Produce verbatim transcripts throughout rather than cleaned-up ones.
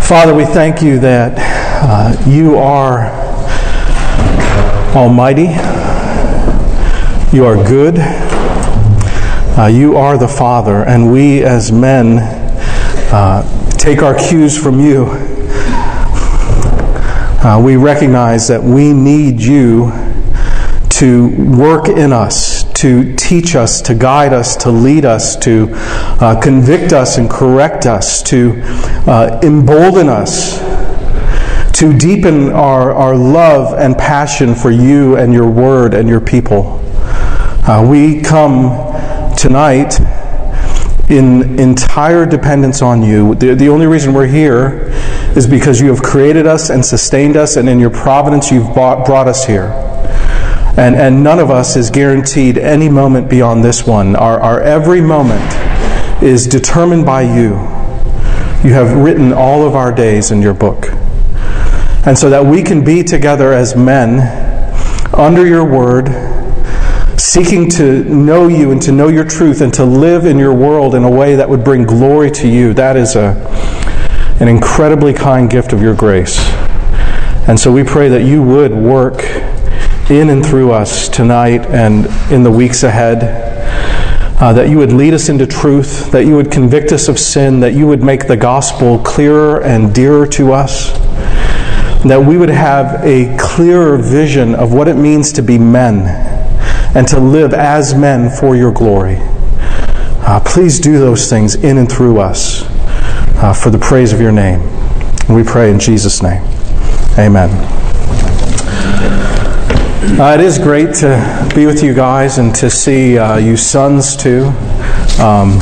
Father, we thank you that uh, you are almighty, you are good, uh, you are the Father, and we as men uh, take our cues from you. Uh, we recognize that we need you to work in us, to teach us, to guide us, to lead us, to uh, convict us and correct us, to uh, embolden us, to deepen our, our love and passion for you and your word and your people. Uh, we come tonight in entire dependence on you. The, the only reason we're here is because you have created us and sustained us, and in your providence you've brought, brought us here. And, and none of us is guaranteed any moment beyond this one. Our, our every moment is determined by you. You have written all of our days in your book. And so that we can be together as men under your word, seeking to know you and to know your truth and to live in your world in a way that would bring glory to you, that is a, an incredibly kind gift of your grace. And so we pray that you would work in and through us tonight and in the weeks ahead, uh, that you would lead us into truth, that you would convict us of sin, that you would make the gospel clearer and dearer to us, that we would have a clearer vision of what it means to be men and to live as men for your glory. Uh, please do those things in and through us uh, for the praise of your name. And we pray in Jesus' name. Amen. Uh, it is great to be with you guys and to see uh, you sons too. Um,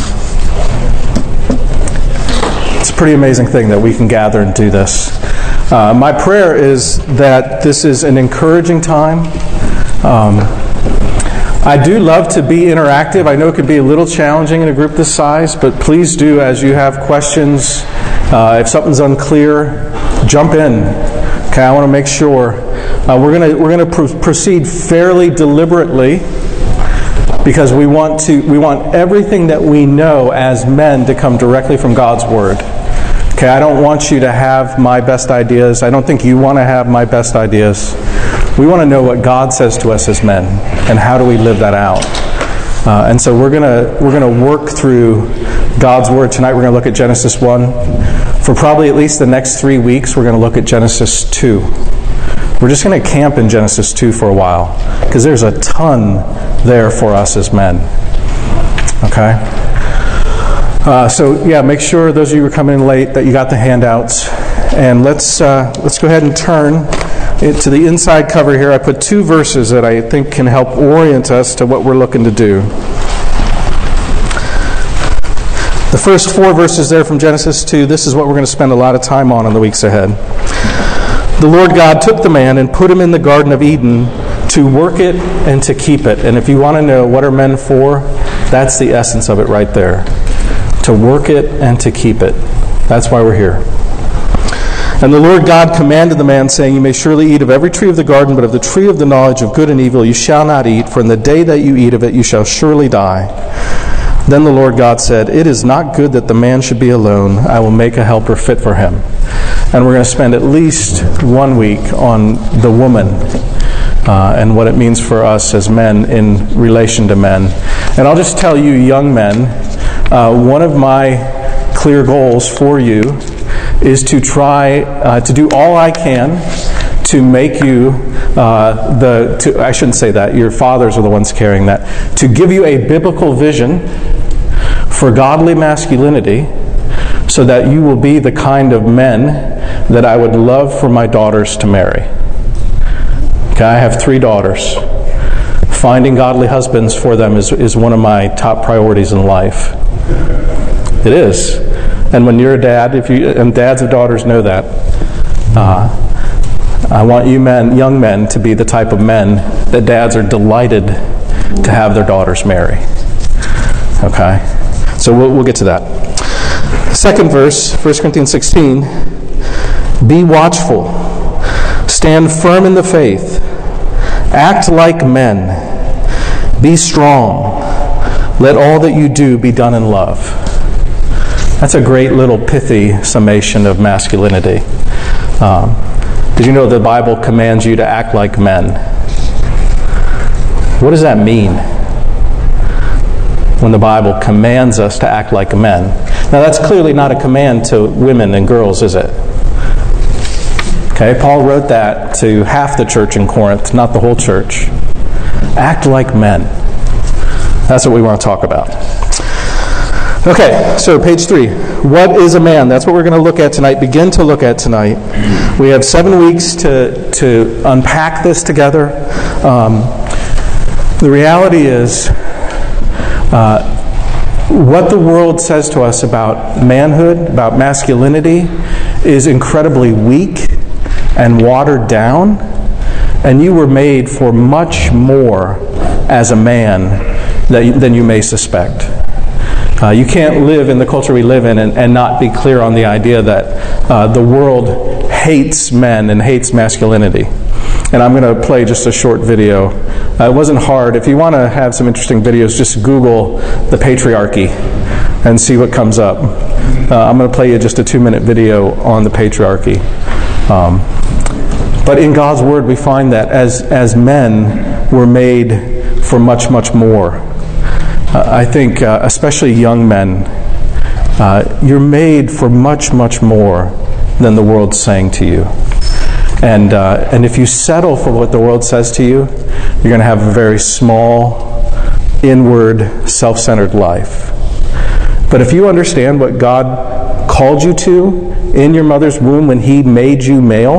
it's a pretty amazing thing that we can gather and do this. Uh, my prayer is that this is an encouraging time. Um, I do love to be interactive. I know it could be a little challenging in a group this size, but please do, as you have questions, uh, if something's unclear, jump in. Okay, I want to make sure. Uh, we're going to we're going to pr- proceed fairly deliberately because we want to we want everything that we know as men to come directly from God's Word. Okay, I don't want you to have my best ideas. I don't think you want to have my best ideas. We want to know what God says to us as men and how do we live that out. Uh, and so we're gonna we're gonna work through God's Word tonight. We're going to look at Genesis one. For probably at least the next three weeks, we're going to look at Genesis two. We're just going to camp in Genesis two for a while because there's a ton there for us as men. Okay? Uh, so yeah, make sure those of you who are coming in late that you got the handouts. And let's uh, let's go ahead and turn it to the inside cover here. I put two verses that I think can help orient us to what we're looking to do. The first four verses there from Genesis two, this is what we're going to spend a lot of time on in the weeks ahead. The Lord God took the man and put him in the Garden of Eden to work it and to keep it. And if you want to know what are men for, that's the essence of it right there. To work it and to keep it. That's why we're here. And the Lord God commanded the man, saying, You may surely eat of every tree of the garden, but of the tree of the knowledge of good and evil you shall not eat, for in the day that you eat of it you shall surely die. Then the Lord God said, It is not good that the man should be alone. I will make a helper fit for him. And we're going to spend at least one week on the woman uh, and what it means for us as men in relation to men. And I'll just tell you, young men, uh, one of my clear goals for you is to try uh, to do all I can to make you uh, the, to, I shouldn't say that, your fathers are the ones carrying that, to give you a biblical vision for godly masculinity so that you will be the kind of men that I would love for my daughters to marry. Okay, I have three daughters. Finding godly husbands for them is, is one of my top priorities in life. It is. And when you're a dad, if you and dads of daughters know that, uh, I want you men, young men, to be the type of men that dads are delighted to have their daughters marry. Okay? So we'll, we'll get to that. Second verse, First Corinthians sixteen, Be watchful, stand firm in the faith, act like men, be strong, let all that you do be done in love. That's a great little pithy summation of masculinity. Um, did you know the Bible commands you to act like men? What does that mean when the Bible commands us to act like men? Now that's clearly not a command to women and girls, is it? Okay, Paul wrote that to half the church in Corinth, not the whole church. Act like men. That's what we want to talk about. Okay, so page three. What is a man? That's what we're going to look at tonight, begin to look at tonight. We have seven weeks to, to unpack this together. Um, the reality is, uh, what the world says to us about manhood, about masculinity, is incredibly weak and watered down. And you were made for much more as a man than you may suspect. Uh, you can't live in the culture we live in and, and not be clear on the idea that uh, the world hates men and hates masculinity. And I'm going to play just a short video. Uh, it wasn't hard. If you want to have some interesting videos, just Google the patriarchy and see what comes up. Uh, I'm going to play you just a two-minute video on the patriarchy. Um, but in God's Word, we find that as, as men, we're made for much, much more. Uh, I think, uh, especially young men, uh, you're made for much, much more than the world's saying to you. And uh, and if you settle for what the world says to you, you're going to have a very small, inward, self-centered life. But if you understand what God called you to in your mother's womb when He made you male,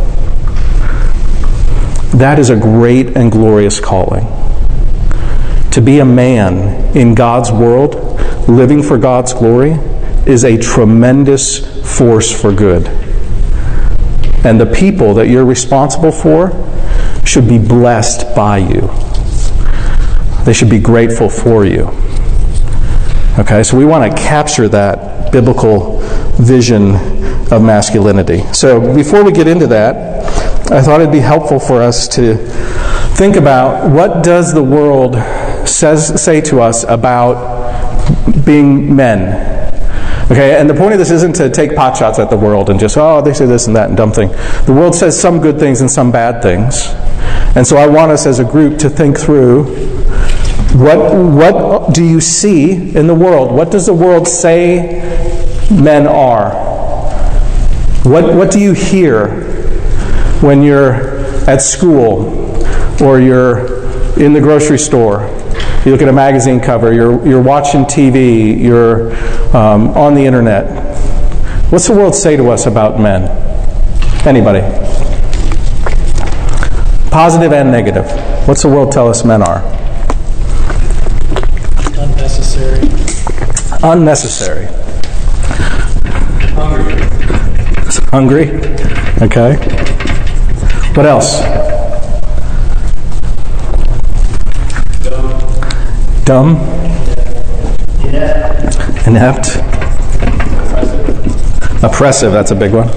that is a great and glorious calling. To be a man in God's world, living for God's glory, is a tremendous force for good. And the people that you're responsible for should be blessed by you. They should be grateful for you. Okay, so we want to capture that biblical vision of masculinity. So before we get into that, I thought it'd be helpful for us to think about what does the world says say to us about being men. Okay, and the point of this isn't to take pot shots at the world and just, oh, they say this and that and dumb thing. The world says some good things and some bad things. And so I want us as a group to think through, what what do you see in the world? What does the world say men are? What what do you hear when you're at school or you're in the grocery store? You look at a magazine cover, you're you're watching T V, you're um, on the internet. What's the world say to us about men? Anybody? Positive and negative. What's the world tell us men are? Unnecessary. Unnecessary. Hungry. Hungry? Okay. What else? Dumb? Yeah. Inept? Oppressive. Oppressive, that's a big one.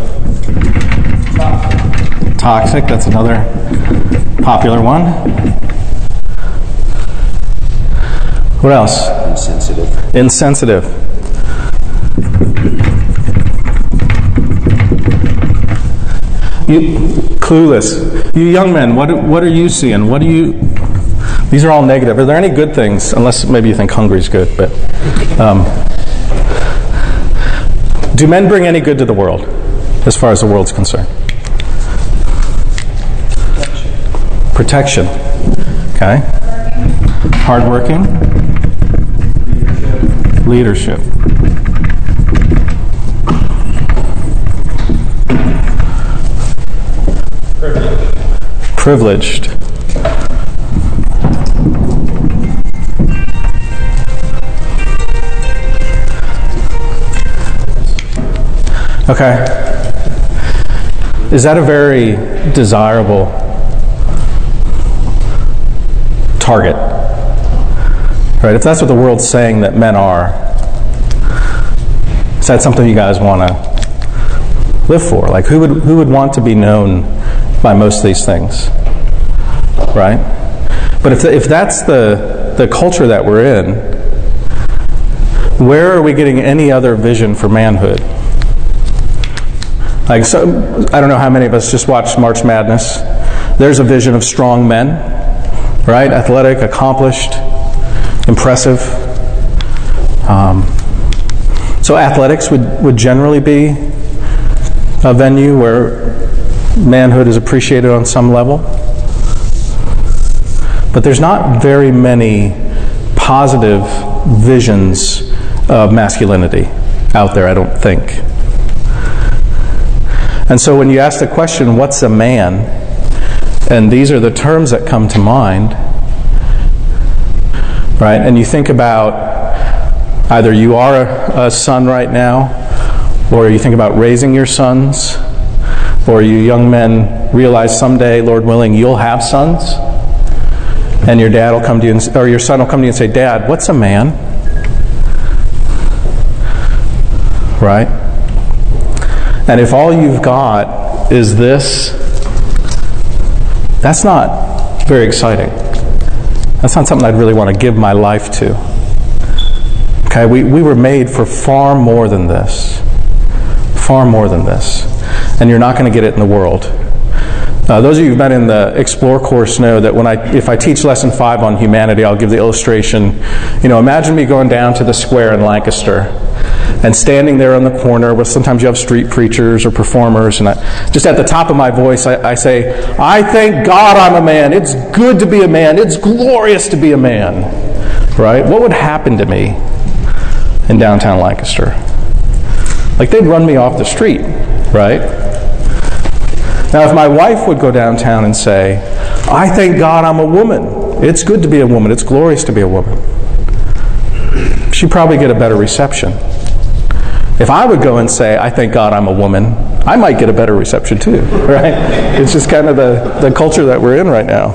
Toxic. Toxic, that's another popular one. What else? Insensitive. Insensitive. You, clueless. You young men, what what are you seeing? What do you... These are all negative. Are there any good things? Unless maybe you think hungry's good, but... Um, do men bring any good to the world, as far as the world's concerned? Protection. Okay. Hardworking. Leadership. Privileged. Privileged. Okay. Is that a very desirable target? Right? If that's what the world's saying that men are, is that something you guys want to live for? Like, who would who would want to be known by most of these things? Right? But if if that's the the culture that we're in, where are we getting any other vision for manhood? Like, so, I don't know how many of us just watched March Madness. There's a vision of strong men, right? Athletic, accomplished, impressive. Um, so athletics would, would generally be a venue where manhood is appreciated on some level. But there's not very many positive visions of masculinity out there, I don't think. And so when you ask the question, what's a man? And these are the terms that come to mind, right? And you think about either you are a, a son right now, or you think about raising your sons, or you young men realize someday, Lord willing, you'll have sons, and your dad will come to you, and, or your son will come to you and say, Dad, what's a man? Right? And if all you've got is this, that's not very exciting. That's not something I'd really want to give my life to. Okay, we, we were made for far more than this. Far more than this. And you're not going to get it in the world. Uh, those of you who've been in the Explore course know that when I, if I teach lesson five on humanity, I'll give the illustration. You know, imagine me going down to the square in Lancaster and standing there on the corner where sometimes you have street preachers or performers, and I, just at the top of my voice I, I say, I thank God I'm a man. It's good to be a man. It's glorious to be a man. Right? What would happen to me in downtown Lancaster? Like, they'd run me off the street, right? Now, if my wife would go downtown and say, I thank God I'm a woman. It's good to be a woman. It's glorious to be a woman. She'd probably get a better reception. If I would go and say, I thank God I'm a woman, I might get a better reception too, right? It's just kind of the, the culture that we're in right now.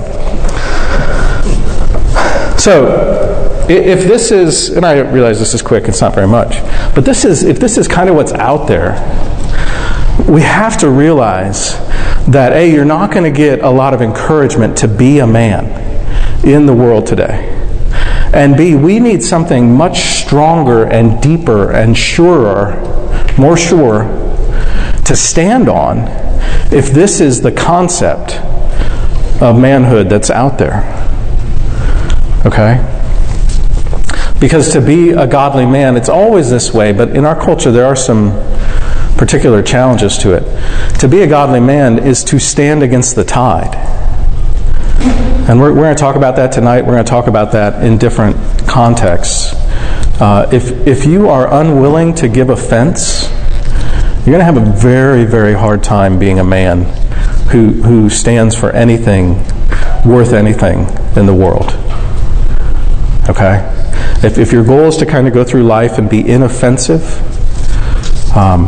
So, if this is, and I realize this is quick, it's not very much, but this is, if this is kind of what's out there, we have to realize that A, you're not going to get a lot of encouragement to be a man in the world today. And B, we need something much stronger and deeper and surer, more sure, to stand on if this is the concept of manhood that's out there. Okay? Because to be a godly man, it's always this way, but in our culture there are some particular challenges to it. To be a godly man is to stand against the tide. And we're, we're going to talk about that tonight. We're going to talk about that in different contexts. Uh, if, if you are unwilling to give offense, you're going to have a very, very hard time being a man who, who stands for anything, worth anything in the world. Okay? If, if your goal is to kind of go through life and be inoffensive, um,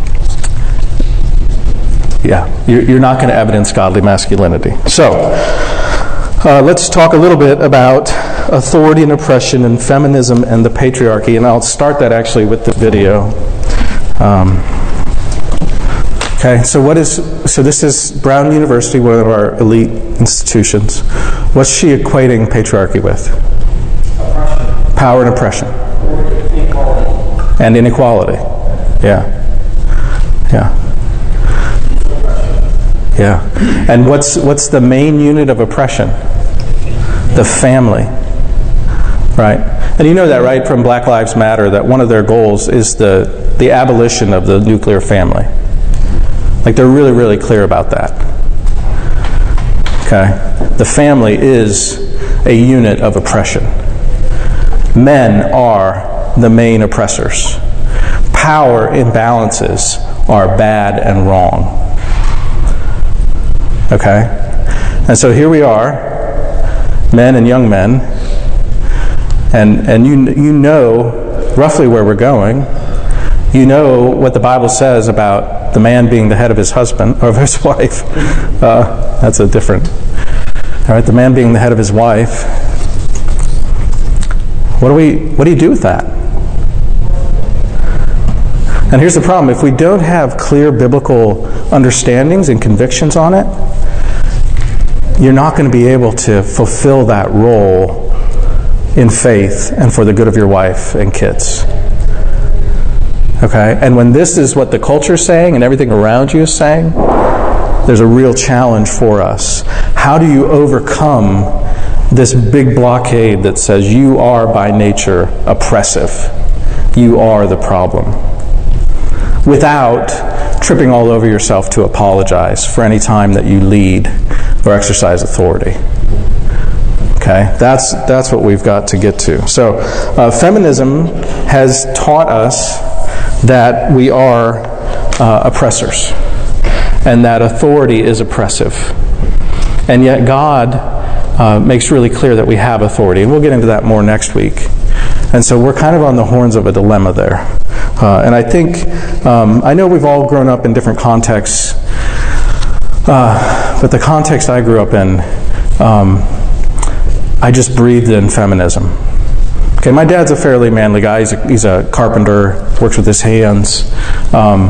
yeah, you're, you're not going to evidence godly masculinity. So, Uh, let's talk a little bit about authority and oppression and feminism and the patriarchy, and I'll start that actually with the video. Um, okay, so what is so this is Brown University, one of our elite institutions. What's she equating patriarchy with? Oppression. Power and oppression. Inequality. And inequality. Yeah. Yeah. Yeah. And what's what's the main unit of oppression? The family. Right? And you know that, right, from Black Lives Matter, that one of their goals is the, the abolition of the nuclear family. Like, they're really, really clear about that. Okay? The family is a unit of oppression. Men are the main oppressors. Power imbalances are bad and wrong. Okay? And so here we are, men and young men, and and you you know roughly where we're going. You know what the Bible says about the man being the head of his husband, or of his wife. Uh, that's a different... All right, the man being the head of his wife. What do we what do you do with that? And here's the problem. If we don't have clear biblical understandings and convictions on it, you're not going to be able to fulfill that role in faith and for the good of your wife and kids. Okay? And when this is what the culture's saying and everything around you is saying, there's a real challenge for us. How do you overcome this big blockade that says you are by nature oppressive? You are the problem. Without tripping all over yourself to apologize for any time that you lead or exercise authority. Okay, that's that's what we've got to get to. So, uh, feminism has taught us that we are uh, oppressors, and that authority is oppressive. And yet God uh, makes really clear that we have authority, and we'll get into that more next week. And so we're kind of on the horns of a dilemma there. Uh, and I think, um, I know we've all grown up in different contexts, uh, but the context I grew up in, um, I just breathed in feminism. Okay, my dad's a fairly manly guy. He's a, he's a carpenter, works with his hands. Um,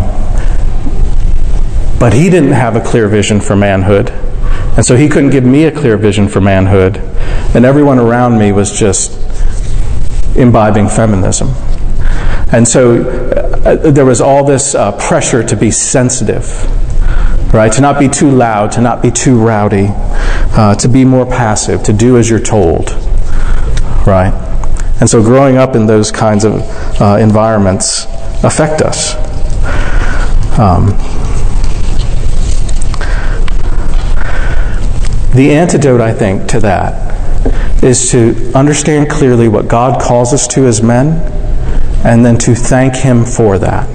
but he didn't have a clear vision for manhood. And so he couldn't give me a clear vision for manhood. And everyone around me was just imbibing feminism. And so uh, there was all this uh, pressure to be sensitive, right? To not be too loud, to not be too rowdy, uh, to be more passive, to do as you're told, right? And so growing up in those kinds of uh, environments affect us. Um, the antidote, I think, to that is to understand clearly what God calls us to as men, and then to thank Him for that.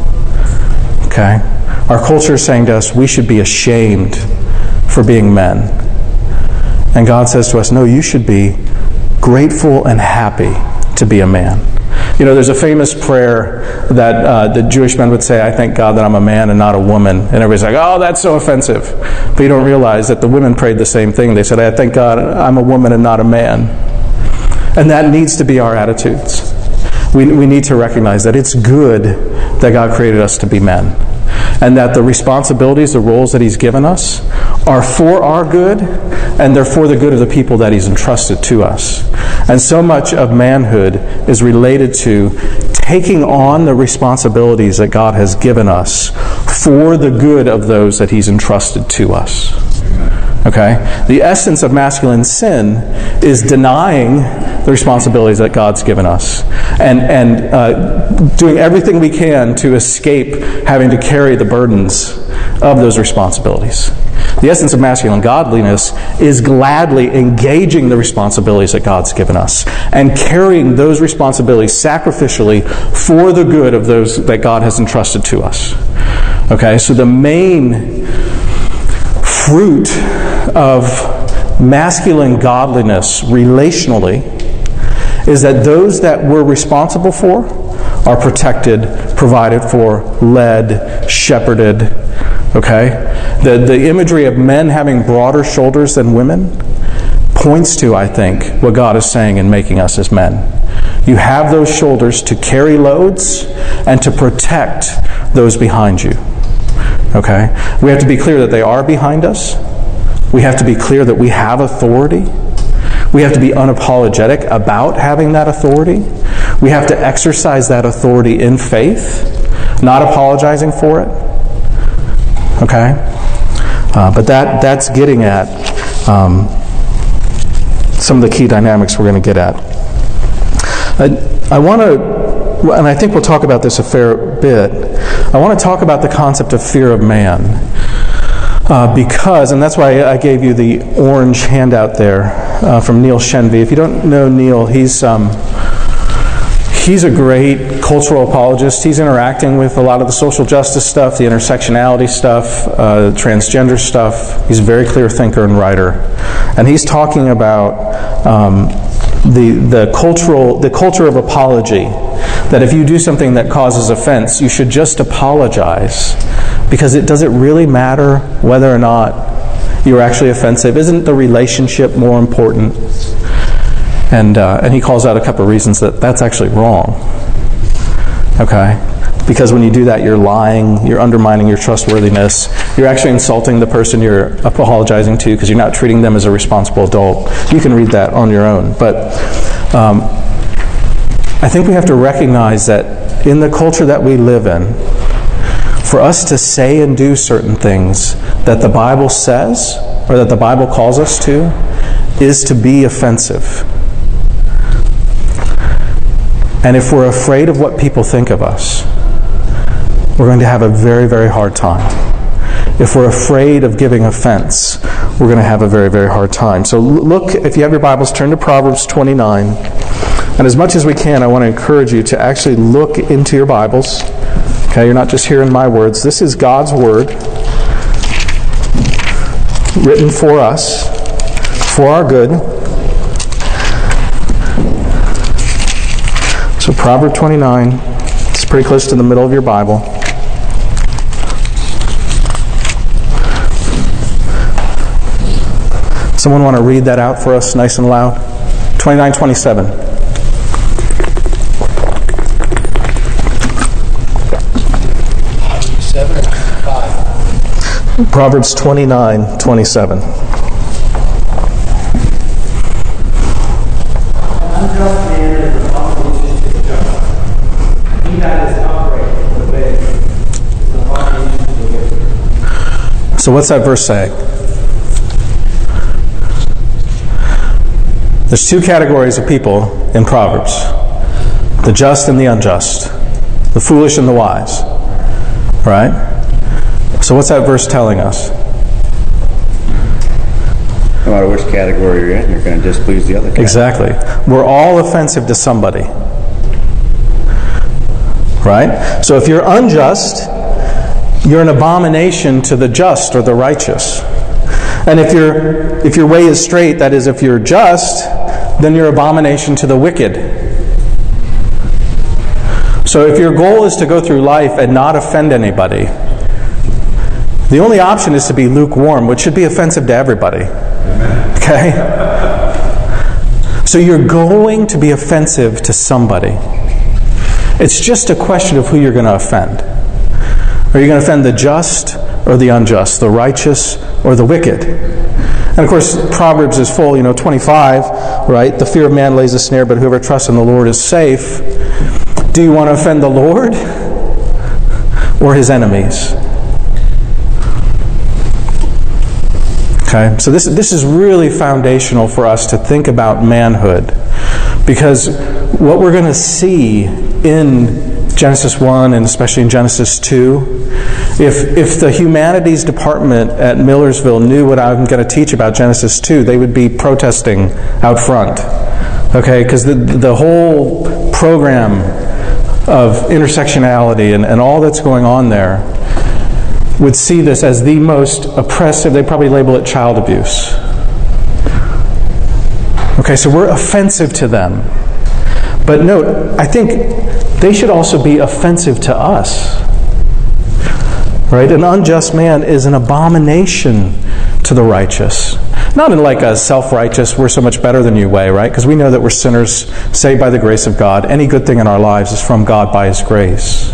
Okay? Our culture is saying to us, we should be ashamed for being men. And God says to us, no, you should be grateful and happy to be a man. You know, there's a famous prayer that uh, the Jewish men would say, I thank God that I'm a man and not a woman. And everybody's like, oh, that's so offensive. But you don't realize that the women prayed the same thing. They said, I thank God I'm a woman and not a man. And that needs to be our attitudes. We, we need to recognize that it's good that God created us to be men. And that the responsibilities, the roles that He's given us are for our good, and they're for the good of the people that He's entrusted to us. And so much of manhood is related to taking on the responsibilities that God has given us for the good of those that He's entrusted to us. Okay? The essence of masculine sin is denying the responsibilities that God's given us and, and uh, doing everything we can to escape having to carry the burdens of those responsibilities. The essence of masculine godliness is gladly engaging the responsibilities that God's given us and carrying those responsibilities sacrificially for the good of those that God has entrusted to us. Okay, so the main fruit of masculine godliness relationally is that those that we're responsible for are protected, provided for, led, shepherded. Okay? The, the imagery of men having broader shoulders than women points to, I think, what God is saying in making us as men. You have those shoulders to carry loads and to protect those behind you. Okay? We have to be clear that they are behind us. We have to be clear that we have authority. We have to be unapologetic about having that authority. We have to exercise that authority in faith, not apologizing for it. Okay? Uh, but that that's getting at um, some of the key dynamics we're going to get at. I, I want to, and I think we'll talk about this a fair bit, I want to talk about the concept of fear of man. Uh, because, and that's why I gave you the orange handout there uh, from Neil Shenvi. If you don't know Neil, he's um, he's a great cultural apologist. He's interacting with a lot of the social justice stuff, the intersectionality stuff, uh, transgender stuff. He's a very clear thinker and writer, and he's talking about um, the the cultural the culture of apology. That if you do something that causes offense, you should just apologize. Because it does it really matter whether or not you're actually offensive? Isn't the relationship more important? And uh, and he calls out a couple of reasons that that's actually wrong. Okay? Because when you do that, you're lying, you're undermining your trustworthiness, you're actually insulting the person you're apologizing to because you're not treating them as a responsible adult. You can read that on your own. But um, I think we have to recognize that in the culture that we live in, for us to say and do certain things that the Bible says, or that the Bible calls us to, is to be offensive. And if we're afraid of what people think of us, we're going to have a very, very hard time. If we're afraid of giving offense, we're going to have a very, very hard time. So look, if you have your Bibles, turn to Proverbs twenty-nine. And as much as we can, I want to encourage you to actually look into your Bibles. Okay, you're not just hearing my words. This is God's Word, written for us, for our good. So Proverbs twenty-nine, it's pretty close to the middle of your Bible. Someone want to read that out for us nice and loud? twenty-nine twenty-seven. seven or five? Proverbs twenty-nine twenty-seven. So what's that verse saying? There's two categories of people in Proverbs. The just and the unjust. The foolish and the wise. Right? So what's that verse telling us? No matter which category you're in, you're going to displease the other category. Exactly. We're all offensive to somebody. Right? So if you're unjust, you're an abomination to the just or the righteous. And if your if your way is straight, that is, if you're just, then you're abomination to the wicked. So if your goal is to go through life and not offend anybody, the only option is to be lukewarm, which should be offensive to everybody. Okay? So you're going to be offensive to somebody. It's just a question of who you're going to offend. Are you going to offend the just or the unjust, the righteous or the wicked? And of course, Proverbs is full, you know, twenty-five, right? The fear of man lays a snare, but whoever trusts in the Lord is safe. Do you want to offend the Lord or His enemies? Okay, so this, this is really foundational for us to think about manhood, because what we're going to see in Genesis one and especially in Genesis two, if if the humanities department at Millersville knew what I'm going to teach about Genesis two, they would be protesting out front. Okay, because the the whole program of intersectionality and, and all that's going on there would see this as the most oppressive. They probably label it child abuse. Okay, so we're offensive to them. But note, I think they should also be offensive to us. Right? An unjust man is an abomination to the righteous. Not in like a self-righteous, we're so much better than you way, right? Because we know that we're sinners saved by the grace of God. Any good thing in our lives is from God by His grace.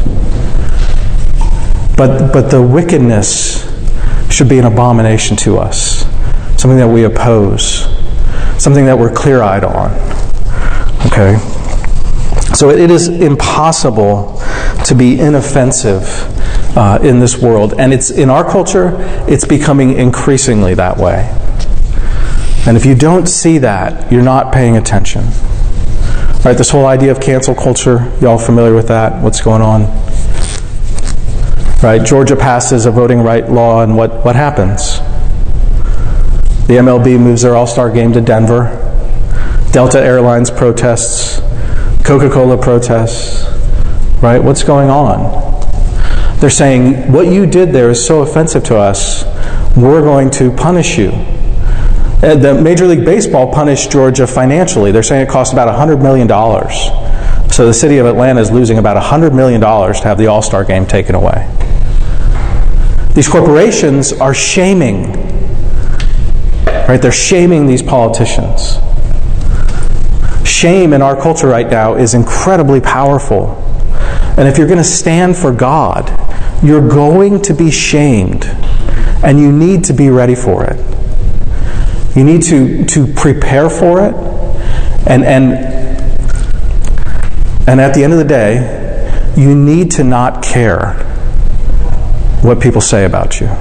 But, but the wickedness should be an abomination to us. Something that we oppose. Something that we're clear-eyed on. Okay? So it is impossible to be inoffensive uh, in this world. And it's in our culture, it's becoming increasingly that way. And if you don't see that, you're not paying attention. All right, this whole idea of cancel culture, y'all familiar with that? What's going on? Right, Georgia passes a voting right law, and what, what happens? The M L B moves their All-Star game to Denver. Delta Airlines protests. Coca-Cola protests. Right, what's going on? They're saying, what you did there is so offensive to us, we're going to punish you. The Major League Baseball punished Georgia financially. They're saying it cost about one hundred million dollars. So the city of Atlanta is losing about one hundred million dollars to have the All-Star game taken away. These corporations are shaming, right? They're shaming these politicians. Shame in our culture right now is incredibly powerful. And if you're going to stand for God, you're going to be shamed. And you need to be ready for it. You need to, to prepare for it. And, and And at the end of the day, you need to not care what people say about you.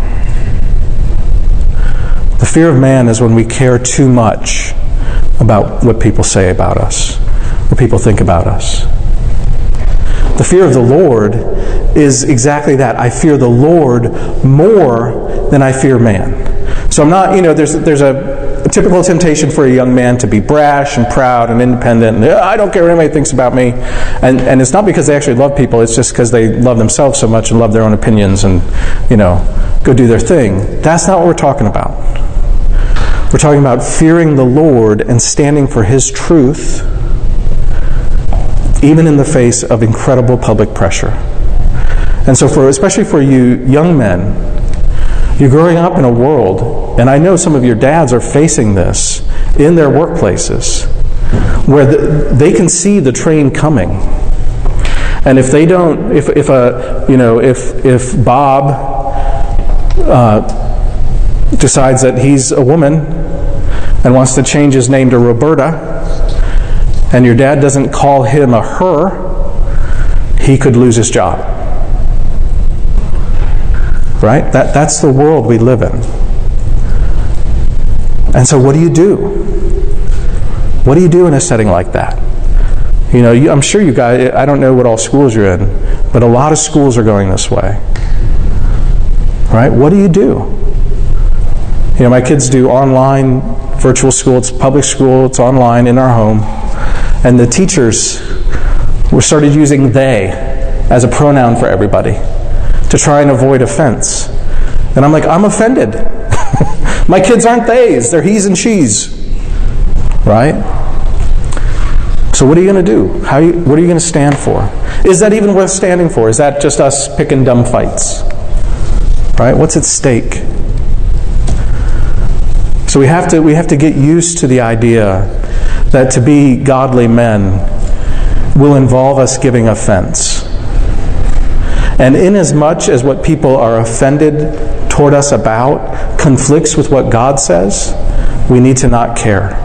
The fear of man is when we care too much about what people say about us, what people think about us. The fear of the Lord is exactly that. I fear the Lord more than I fear man. So I'm not, you know, there's there's a, a typical temptation for a young man to be brash and proud and independent, and I don't care what anybody thinks about me. And and it's not because they actually love people, it's just because they love themselves so much and love their own opinions and, you know, go do their thing. That's not what we're talking about. We're talking about fearing the Lord and standing for His truth, even in the face of incredible public pressure. And so for, especially for you young men, you're growing up in a world, and I know some of your dads are facing this in their workplaces, where the, they can see the train coming. And if they don't, if, if a, you know, if, if Bob uh, decides that he's a woman and wants to change his name to Roberta, and your dad doesn't call him a her, he could lose his job. Right? That, that's the world we live in. And so what do you do? What do you do in a setting like that? You know, you, I'm sure you guys, I don't know what all schools you're in, but a lot of schools are going this way. Right? What do you do? You know, my kids do online virtual school. It's public school. It's online in our home. And the teachers were started using they as a pronoun for everybody to try and avoid offense. And I'm like, I'm offended. My kids aren't theys. They're he's and she's. Right? So what are you going to do? How you, what are you going to stand for? Is that even worth standing for? Is that just us picking dumb fights? Right? What's at stake? So we have to we have to get used to the idea that to be godly men will involve us giving offense. And inasmuch as what people are offended toward us about conflicts with what God says, we need to not care.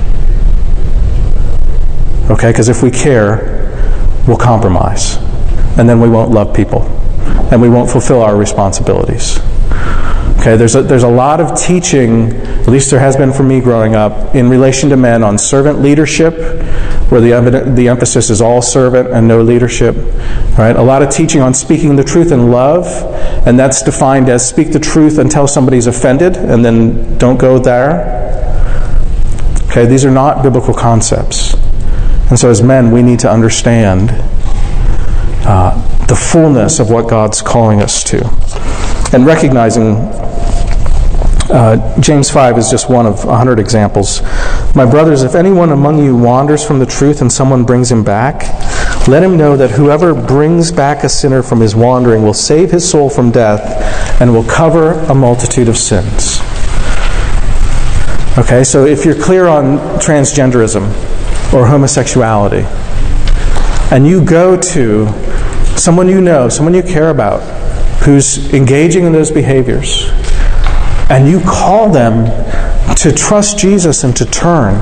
Okay? Because if we care, we'll compromise. And then we won't love people. And we won't fulfill our responsibilities. Okay, there's a, there's a lot of teaching, at least there has been for me growing up, in relation to men on servant leadership, where the, evident, the emphasis is all servant and no leadership. Right? A lot of teaching on speaking the truth in love, and that's defined as speak the truth until somebody's offended, and then don't go there. Okay, these are not biblical concepts. And so as men, we need to understand uh, the fullness of what God's calling us to. And recognizing uh, James five is just one of a hundred examples. My brothers, if anyone among you wanders from the truth and someone brings him back, let him know that whoever brings back a sinner from his wandering will save his soul from death and will cover a multitude of sins. Okay, so if you're clear on transgenderism or homosexuality, and you go to someone you know, someone you care about, who's engaging in those behaviors, and you call them to trust Jesus and to turn,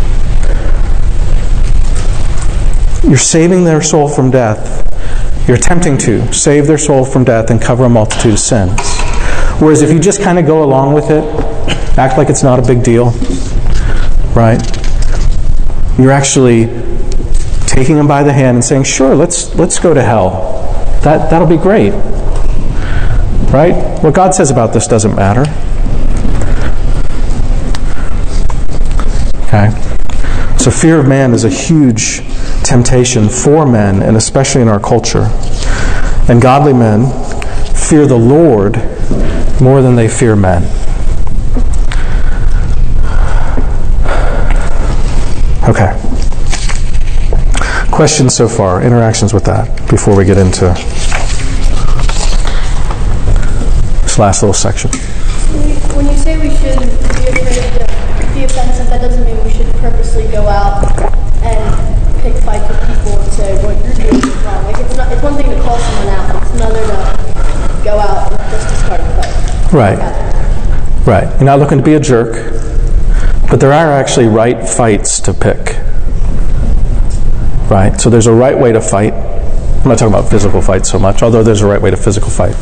you're saving their soul from death. You're attempting to save their soul from death and cover a multitude of sins. Whereas if you just kind of go along with it, act like it's not a big deal, right? You're actually taking them by the hand and saying, sure, let's let's go to hell. That, that'll be great. Right? What God says about this doesn't matter. Okay? So fear of man is a huge temptation for men, and especially in our culture. And godly men fear the Lord more than they fear men. Okay. Questions so far? Interactions with that before we get into this last little section. When you, when you say we should be afraid to be offensive, that doesn't mean we should purposely go out and pick fights with people and say what you're doing is wrong. Like it's not. It's one thing to call someone out. It's another to go out and just to start a fight. Right. Right. You're not looking to be a jerk, but there are actually right fights to pick. right? So there's a right way to fight. I'm not talking about physical fight so much, although there's a right way to physical fight.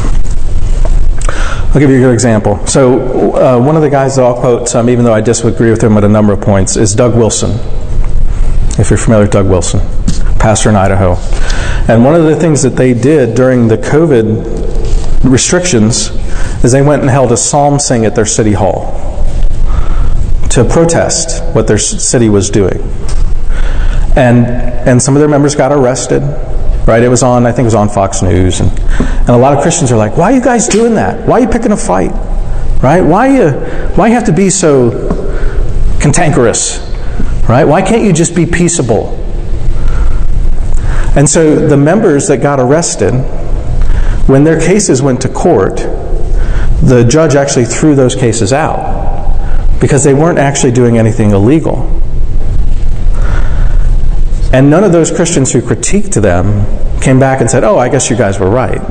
I'll give you a good example. So uh, one of the guys that I'll quote, um, even though I disagree with him at a number of points, is Doug Wilson. If you're familiar with Doug Wilson, pastor in Idaho. And one of the things that they did during the COVID restrictions is they went and held a psalm sing at their city hall to protest what their city was doing. And and some of their members got arrested, right? It was on, I think it was on Fox News. And, and a lot of Christians are like, why are you guys doing that? Why are you picking a fight? Right? Why you, why you have to be so cantankerous? Right? Why can't you just be peaceable? And so the members that got arrested, when their cases went to court, the judge actually threw those cases out because they weren't actually doing anything illegal. And none of those Christians who critiqued them came back and said, oh, I guess you guys were right.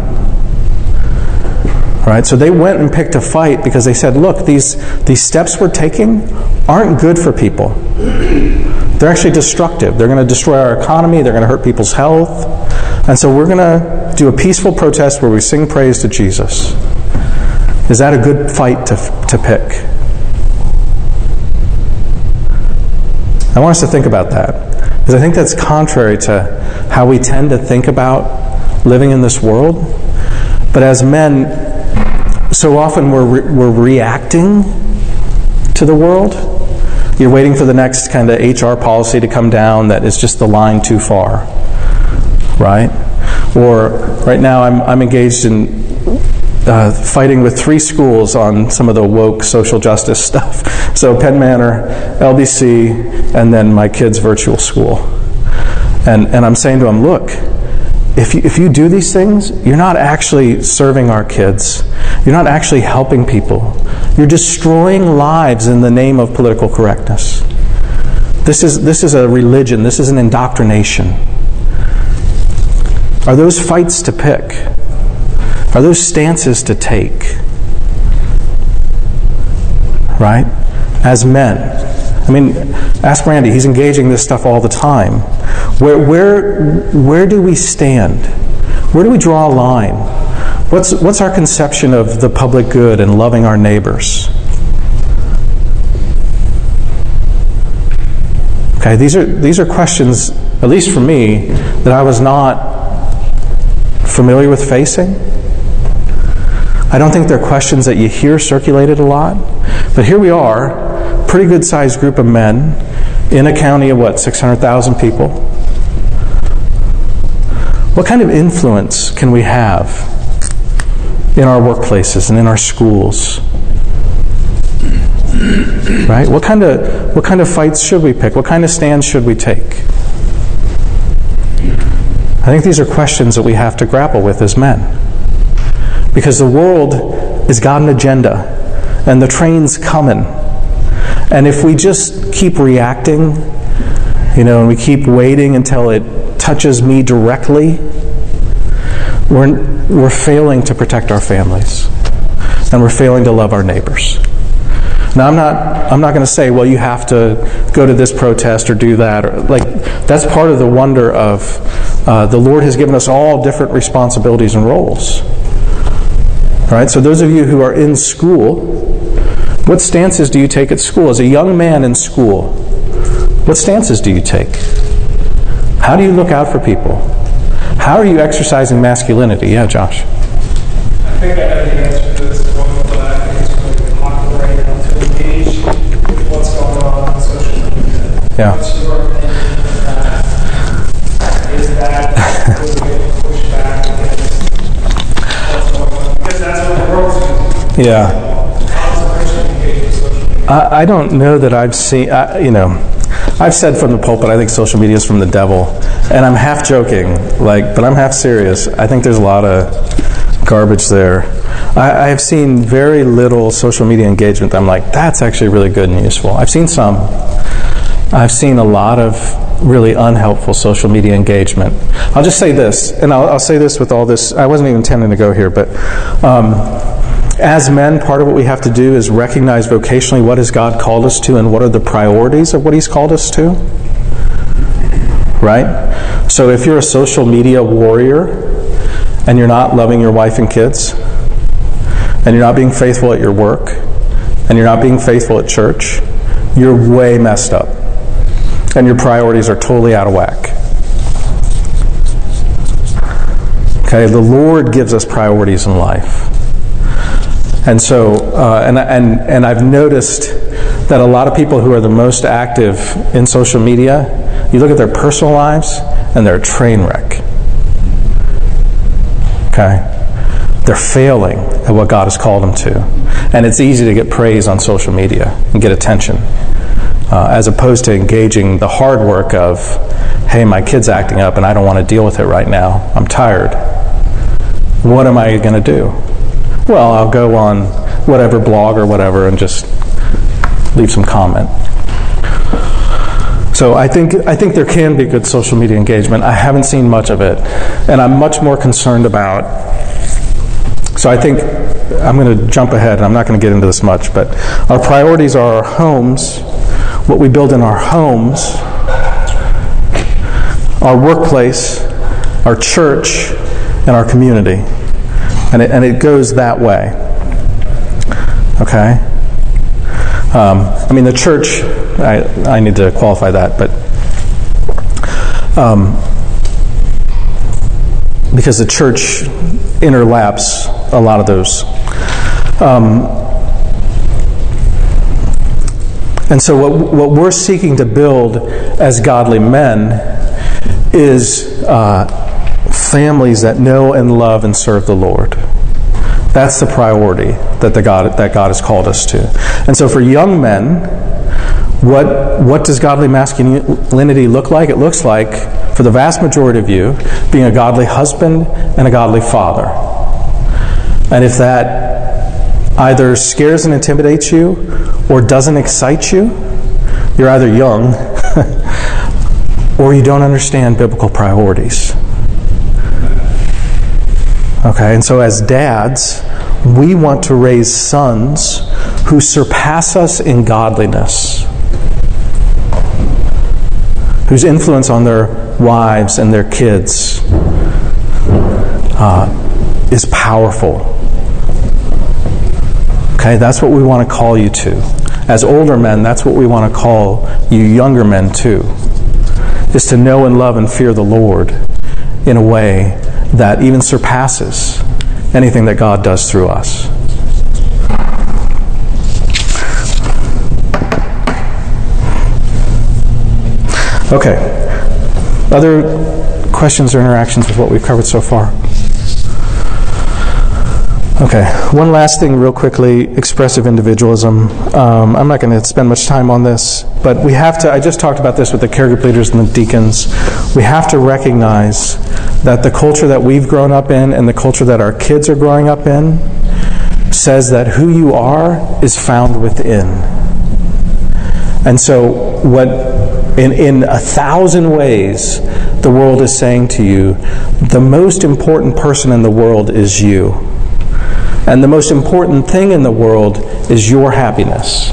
Right? So they went and picked a fight because they said, look, these, these steps we're taking aren't good for people. They're actually destructive. They're going to destroy our economy. They're going to hurt people's health. And so we're going to do a peaceful protest where we sing praise to Jesus. Is that a good fight to, to pick? I want us to think about that. Because I think that's contrary to how we tend to think about living in this world. But as men, so often we're, re- we're reacting to the world. You're waiting for the next kind of H R policy to come down that is just the line too far, right? Or right now I'm, I'm engaged in uh, fighting with three schools on some of the woke social justice stuff. So Penn Manor, L B C, and then my kids' virtual school. And, and I'm saying to them, look, If you, if you do these things, you're not actually serving our kids. You're not actually helping people. You're destroying lives in the name of political correctness. This is, this is a religion. This is an indoctrination. Are those fights to pick? Are those stances to take? Right? As men. I mean, ask Randy. He's engaging this stuff all the time. Where, where, where do we stand? Where do we draw a line? What's, what's our conception of the public good and loving our neighbors? Okay, these are these are questions, at least for me, that I was not familiar with facing. I don't think they're questions that you hear circulated a lot, but here we are, pretty good sized group of men in a county of what, six hundred thousand people. What kind of influence can we have in our workplaces and in our schools? Right? What kind of what kind of fights should we pick? What kind of stands should we take? I think these are questions that we have to grapple with as men. Because the world has got an agenda, and the train's coming. And if we just keep reacting, you know, and we keep waiting until it touches me directly, we're, we're failing to protect our families. And we're failing to love our neighbors. Now, I'm not I'm not going to say, well, you have to go to this protest or do that. Or, like, that's part of the wonder of uh, the Lord has given us all different responsibilities and roles. All right, so those of you who are in school, what stances do you take at school? As a young man in school, what stances do you take? How do you look out for people? How are you exercising masculinity? Yeah, Josh. I think I have the answer to this point, but I think it's really popular right now to engage with what's going on on social media. Yeah. What's your opinion of that? Is that really going to push back against what's going on? Because that's what the world's doing. Yeah. I, I don't know that I've seen, I, you know, I've said from the pulpit, I think social media is from the devil. And I'm half joking, like, but I'm half serious. I think there's a lot of garbage there. I, I have seen very little social media engagement that I'm like, that's actually really good and useful. I've seen some. I've seen a lot of really unhelpful social media engagement. I'll just say this, and I'll, I'll say this with all this. I wasn't even intending to go here, but um, as men, part of what we have to do is recognize vocationally what has God called us to and what are the priorities of what He's called us to. right? So if you're a social media warrior and you're not loving your wife and kids, and you're not being faithful at your work, and you're not being faithful at church, you're way messed up. And your priorities are totally out of whack. Okay, the Lord gives us priorities in life. And so, uh, and, and, and I've noticed that a lot of people who are the most active in social media, you look at their personal lives, and they're a train wreck. Okay? They're failing at what God has called them to. And it's easy to get praise on social media and get attention, uh, as opposed to engaging the hard work of, hey, my kid's acting up and I don't want to deal with it right now. I'm tired. What am I going to do? Well, I'll go on whatever blog or whatever and just leave some comment. So I think I think there can be good social media engagement. I haven't seen much of it, and I'm much more concerned about. So I think I'm going to jump ahead, and I'm not going to get into this much, but our priorities are our homes, what we build in our homes, our workplace, our church, and our community. And it, and it goes that way. Okay? Um, I mean, the church, I, I need to qualify that, but um, because the church interlaps a lot of those. Um, and so what, what we're seeking to build as godly men is uh, families that know and love and serve the Lord. That's the priority that the God that God has called us to. And so for young men, what what does godly masculinity look like? It looks like, for the vast majority of you, being a godly husband and a godly father. And if that either scares and intimidates you or doesn't excite you, you're either young or you don't understand biblical priorities. Okay, and so as dads, we want to raise sons who surpass us in godliness, whose influence on their wives and their kids uh, is powerful. Okay, that's what we want to call you to. As older men, that's what we want to call you younger men to, is to know and love and fear the Lord in a way that even surpasses anything that God does through us. Okay. Other questions or interactions with what we've covered so far? Okay. One last thing real quickly, expressive individualism. Um, I'm not going to spend much time on this, but we have to, I just talked about this with the care group leaders and the deacons. We have to recognize that the culture that we've grown up in and the culture that our kids are growing up in says that who you are is found within. And so what in, in a thousand ways the world is saying to you, the most important person in the world is you. And the most important thing in the world is your happiness.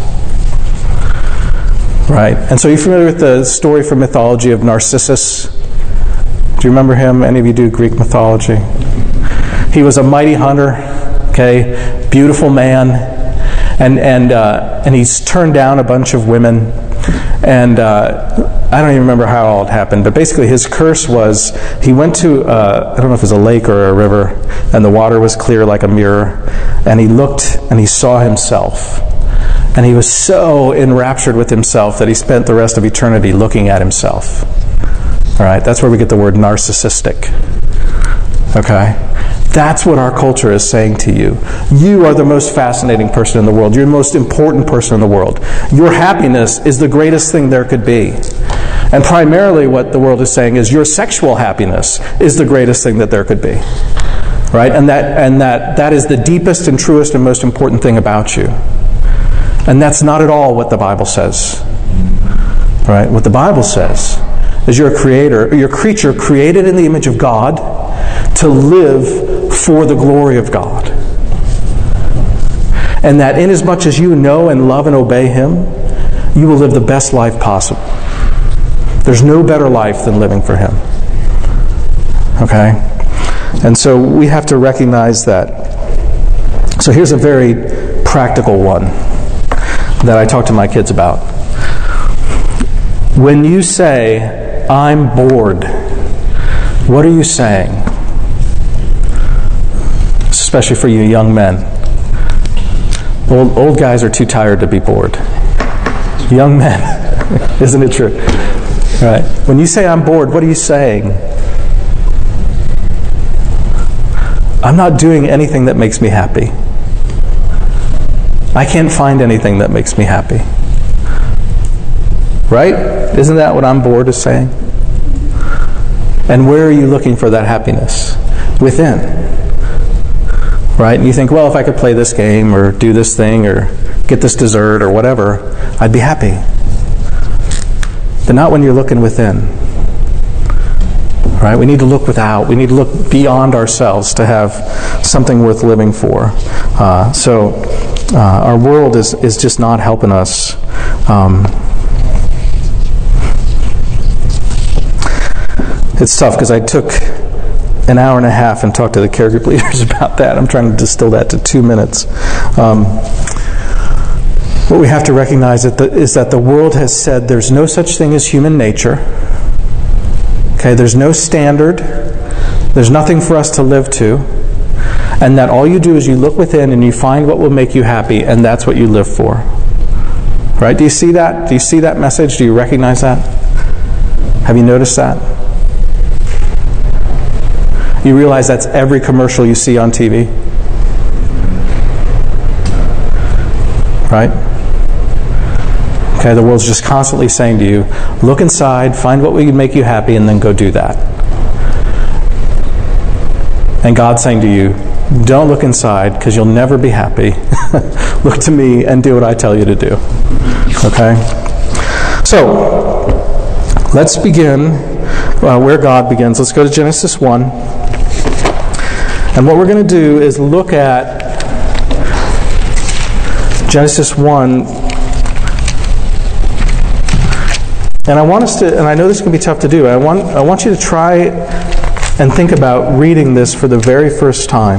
Right? And so you're familiar with the story from mythology of Narcissus? Do you remember him? Any of you do Greek mythology? He was a mighty hunter, okay, beautiful man, and and uh, and he's turned down a bunch of women, and uh, I don't even remember how all it happened, but basically his curse was he went to uh, I don't know if it was a lake or a river, and the water was clear like a mirror, and he looked and he saw himself, and he was so enraptured with himself that he spent the rest of eternity looking at himself. All right, that's where we get the word narcissistic. Okay? That's what our culture is saying to you. You are the most fascinating person in the world. You're the most important person in the world. Your happiness is the greatest thing there could be. And primarily what the world is saying is your sexual happiness is the greatest thing that there could be. Right? And that and that that is the deepest and truest and most important thing about you. And that's not at all what the Bible says. Right? What the Bible says is you're a creator, you're a creature created in the image of God to live for the glory of God. And that inasmuch as you know and love and obey Him, you will live the best life possible. There's no better life than living for Him. Okay? And so we have to recognize that. So here's a very practical one that I talk to my kids about. When you say, I'm bored, what are you saying? Especially for you young men. Old, old guys are too tired to be bored. Young men, isn't it true? Right. When you say I'm bored, what are you saying? I'm not doing anything that makes me happy. I can't find anything that makes me happy. Right? Isn't that what I'm bored is saying? And where are you looking for that happiness? Within. Right? And you think, well, if I could play this game or do this thing or get this dessert or whatever, I'd be happy. But not when you're looking within. Right? We need to look without. We need to look beyond ourselves to have something worth living for. Uh, so uh, our world is, is just not helping us. Um, it's tough because I took an hour and a half and talked to the care group leaders about that. I'm trying to distill that to two minutes. Um, what we have to recognize is that, the, is that the world has said there's no such thing as human nature. Okay, there's no standard. There's nothing for us to live to. And that all you do is you look within and you find what will make you happy, and that's what you live for. Right? Do you see that? Do you see that message? Do you recognize that? Have you noticed that? You realize that's every commercial you see on T V? Right? Okay, the world's just constantly saying to you, look inside, find what will make you happy, and then go do that. And God's saying to you, don't look inside, because you'll never be happy. Look to me and do what I tell you to do. Okay? So, let's begin uh, where God begins. Let's go to Genesis one. And what we're going to do is look at Genesis one. And I want us to, and I know this can be tough to do, I want, I want you to try and think about reading this for the very first time.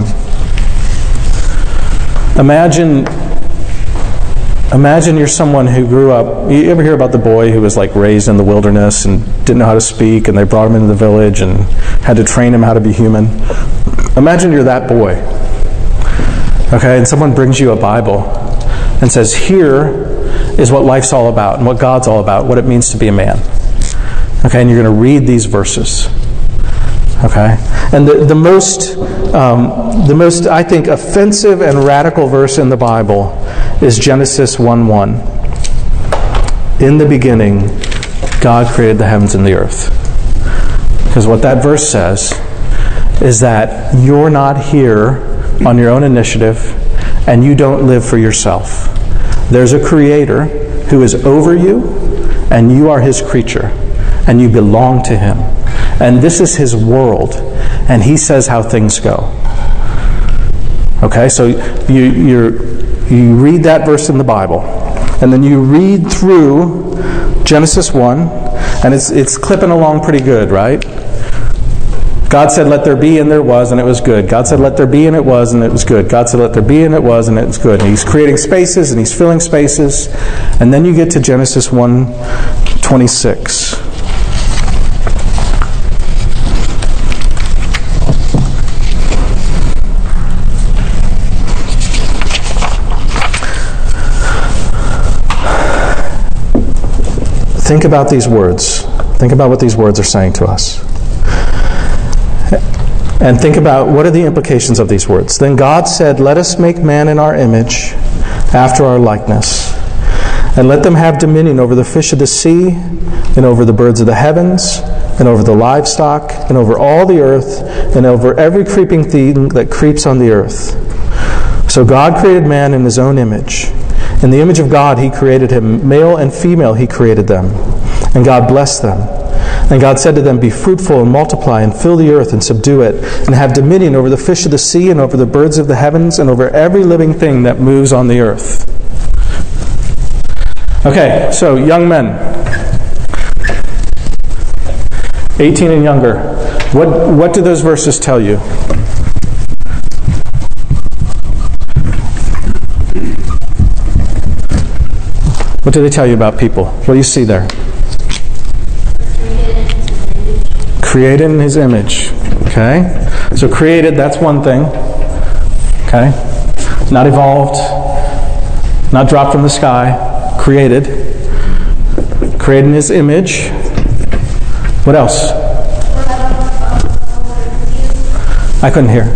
Imagine, imagine you're someone who grew up, you ever hear about the boy who was like raised in the wilderness and didn't know how to speak, and they brought him into the village and had to train him how to be human? Imagine you're that boy. Okay, and someone brings you a Bible and says, here is what life's all about and what God's all about, what it means to be a man. Okay, and you're going to read these verses. Okay, and the, the most, um, the most, I think, offensive and radical verse in the Bible is Genesis one one. In the beginning, God created the heavens and the earth. Because what that verse says is that you're not here on your own initiative and you don't live for yourself. There's a creator who is over you, and you are his creature, and you belong to him. And this is his world, and he says how things go. Okay, so you you're, you read that verse in the Bible, and then you read through Genesis one, and it's it's clipping along pretty good, right? God said, let there be, and there was, and it was good. God said, let there be, and it was, and it was good. God said, let there be, and it was, and it was good. And he's creating spaces, and he's filling spaces. And then you get to Genesis one twenty-six. Think about these words. Think about what these words are saying to us. And think about what are the implications of these words. Then God said, let us make man in our image, after our likeness, and let them have dominion over the fish of the sea, and over the birds of the heavens, and over the livestock, and over all the earth, and over every creeping thing that creeps on the earth. So God created man in his own image. In the image of God he created him, male and female he created them. And God blessed them. And God said to them, be fruitful and multiply and fill the earth and subdue it, and have dominion over the fish of the sea and over the birds of the heavens and over every living thing that moves on the earth. Okay, so young men, eighteen and younger. What, what do those verses tell you? What do they tell you about people? What do you see there? Created in His image. Okay? So created, that's one thing. Okay? Not evolved. Not dropped from the sky. Created. Created in His image. What else? I couldn't hear.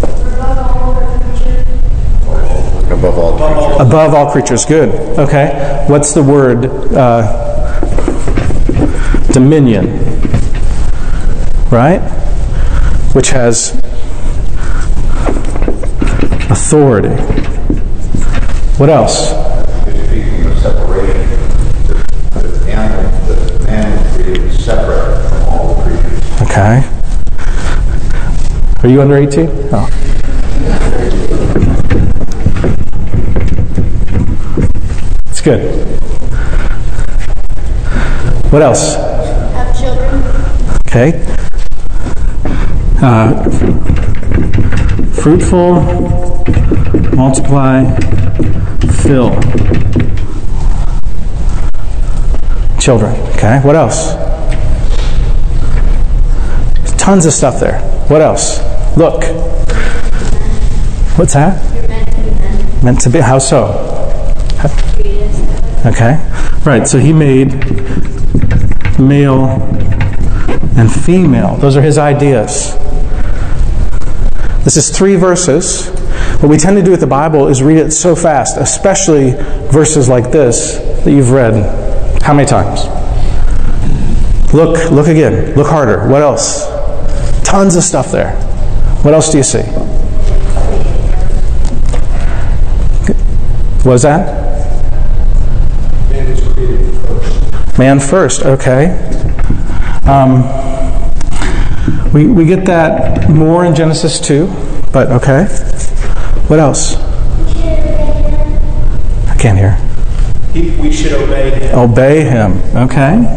Above all creatures. Above all creatures. Good. Okay. What's the word? Uh, dominion. Right? Which has authority. What else? Speaking of separation, the, the animal, the man was created separate from all the creatures. Okay. Are you under eighteen? Oh. It's good. What else? Have children. Okay. Uh, fruitful, multiply, fill. Children. Okay. What else? There's tons of stuff there. What else? Look. What's that? You're meant to be men. Meant to be. How so? Okay. Right. So He made male and female. Those are His ideas. This is three verses. What we tend to do with the Bible is read it so fast, especially verses like this that you've read how many times? Look, look again. Look harder. What else? Tons of stuff there. What else do you see? What was that? Man was created first. Man first, okay. Um, we, we get that more in Genesis two, but okay. What else? I can't hear. He, we should obey Him. Obey Him, okay.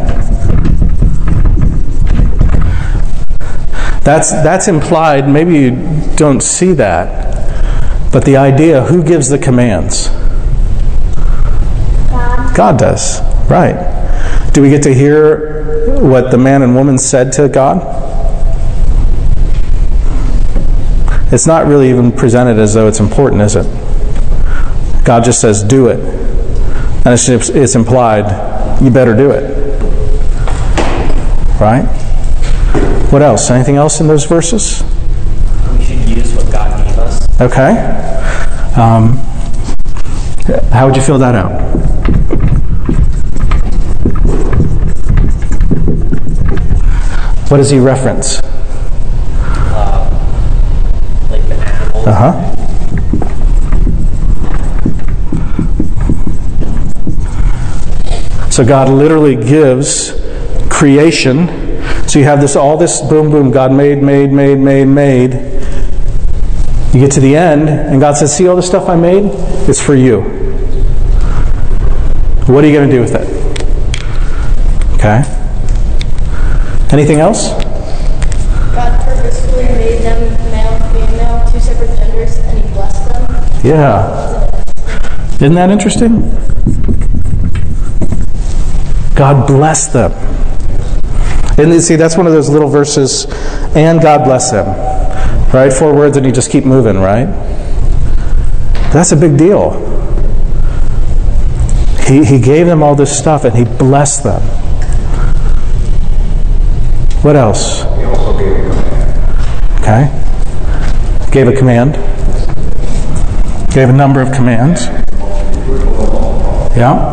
That's, that's implied. Maybe you don't see that, but the idea, who gives the commands? God. God does, right. Do we get to hear what the man and woman said to God? It's not really even presented as though it's important, is it? God just says, do it. And it's, it's implied, you better do it. Right? What else? Anything else in those verses? We should use what God gave us. Okay. Um, how would you fill that out? What does He reference? Uh, like the animals. Uh-huh. So God literally gives creation. So you have this, all this, boom, boom, God made, made, made, made, made. You get to the end, and God says, see all the stuff I made? It's for you. What are you going to do with it? Okay. Anything else? God purposefully made them male and female, two separate genders, and He blessed them. Yeah. Isn't that interesting? God blessed them. And you see, that's one of those little verses, and God bless them. Right? Four words and you just keep moving, right? That's a big deal. He, he gave them all this stuff and He blessed them. What else? He also gave a command. Okay. Gave a command. Gave a number of commands. Yeah.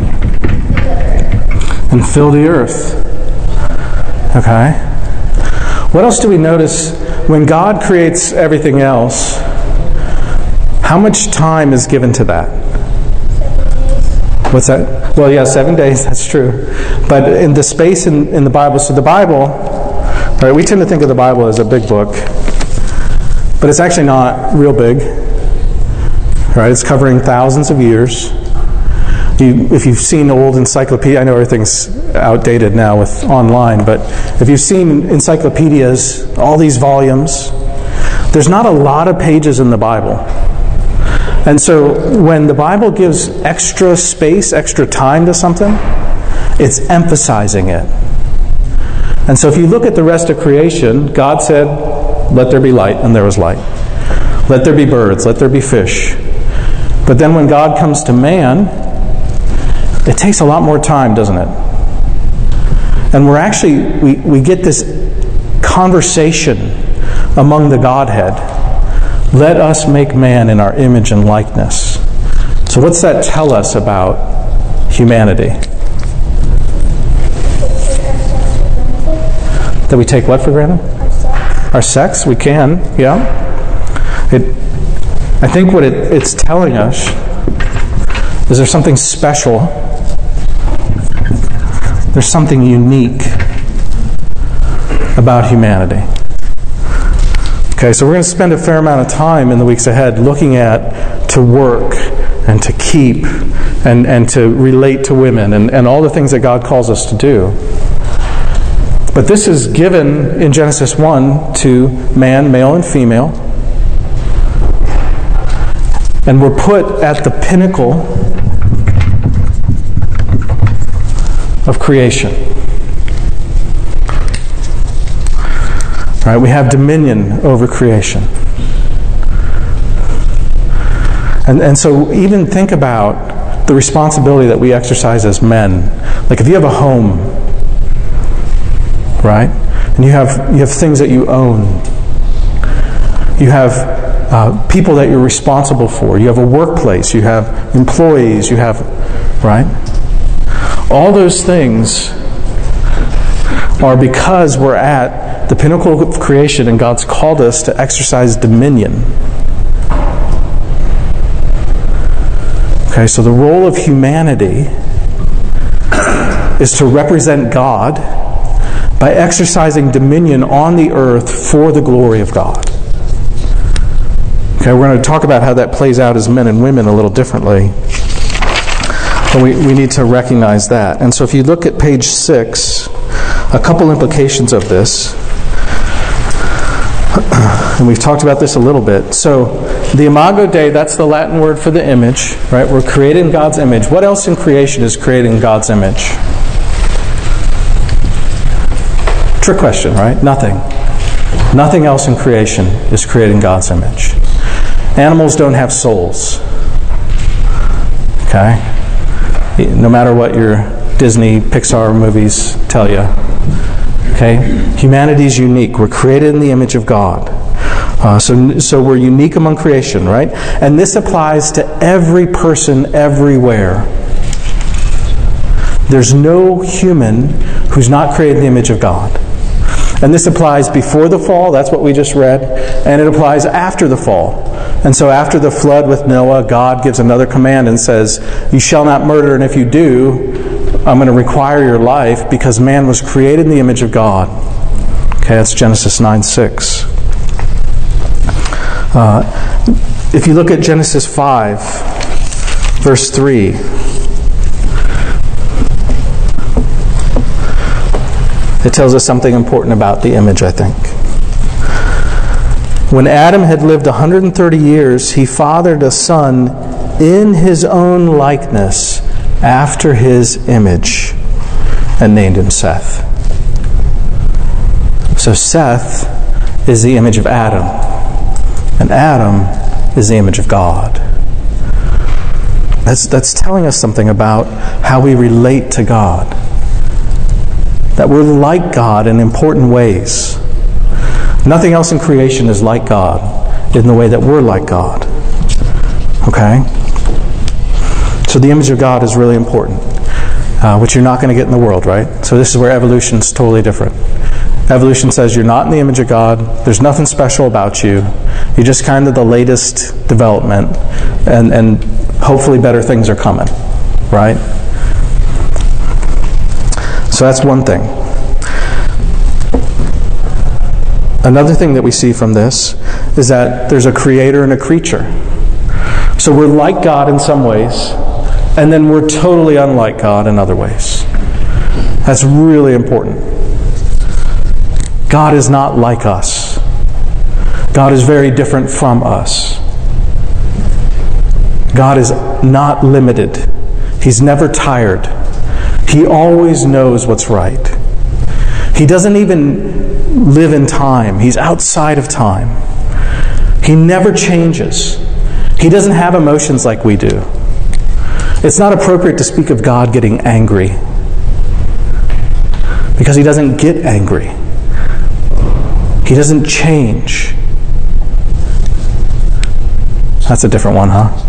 And fill the earth. Okay. What else do we notice when God creates everything else? How much time is given to that? What's that? Well, yeah, seven days, that's true. But in the space in, in the Bible, so the Bible, right, we tend to think of the Bible as a big book, but it's actually not real big. Right? It's covering thousands of years. You, if you've seen old encyclopedia, I know everything's outdated now with online, but if you've seen encyclopedias, all these volumes, there's not a lot of pages in the Bible. And so when the Bible gives extra space, extra time to something, it's emphasizing it. And so if you look at the rest of creation, God said, let there be light, and there was light. Let there be birds, let there be fish. But then when God comes to man, it takes a lot more time, doesn't it? And we're actually, we, we get this conversation among the Godhead. Let us make man in our image and likeness. So what's that tell us about humanity? That we take what for granted? Our sex. Our sex? We can, yeah. It, I think what it, it's telling us is there's something special. There's something unique about humanity. Okay, so we're going to spend a fair amount of time in the weeks ahead looking at to work and to keep and, and to relate to women and, and all the things that God calls us to do. But this is given in Genesis one to man, male and female. And we're put at the pinnacle of creation. Right, we have dominion over creation. And, and so even think about the responsibility that we exercise as men. Like if you have a home, right? And you have you have things that you own. You have uh, people that you're responsible for. You have a workplace. You have employees. You have, right? All those things are because we're at the pinnacle of creation and God's called us to exercise dominion. Okay, so the role of humanity is to represent God by exercising dominion on the earth for the glory of God. Okay, we're going to talk about how that plays out as men and women a little differently. But we, we need to recognize that. And so if you look at page six, a couple implications of this. And we've talked about this a little bit. So, the Imago Dei, that's the Latin word for the image, right? We're created in God's image. What else in creation is created in God's image? Trick question, right? Nothing. Nothing else in creation is created in God's image. Animals don't have souls. Okay? No matter what your Disney, Pixar movies tell you. Okay? Humanity is unique. We're created in the image of God. Uh, so, so we're unique among creation, right? And this applies to every person everywhere. There's no human who's not created in the image of God. And this applies before the fall, that's what we just read, and it applies after the fall. And so after the flood with Noah, God gives another command and says, you shall not murder, and if you do, I'm going to require your life, because man was created in the image of God. Okay, that's Genesis nine six. Uh, if you look at Genesis five, verse three, it tells us something important about the image, I think. When Adam had lived one hundred thirty years, he fathered a son in his own likeness, after his image, and named him Seth. So Seth is the image of Adam, and Adam is the image of God. That's, that's telling us something about how we relate to God. That we're like God in important ways. Nothing else in creation is like God in the way that we're like God. Okay? So the image of God is really important, uh, which you're not going to get in the world, right? So this is where evolution is totally different. Evolution says you're not in the image of God. There's nothing special about you. You're just kind of the latest development, and, and hopefully better things are coming, right? So that's one thing. Another thing that we see from this is that there's a creator and a creature. So we're like God in some ways, and then we're totally unlike God in other ways. That's really important. God is not like us. God is very different from us. God is not limited. He's never tired. He always knows what's right. He doesn't even live in time. He's outside of time. He never changes. He doesn't have emotions like we do. It's not appropriate to speak of God getting angry, because He doesn't get angry. He doesn't change. That's a different one, huh?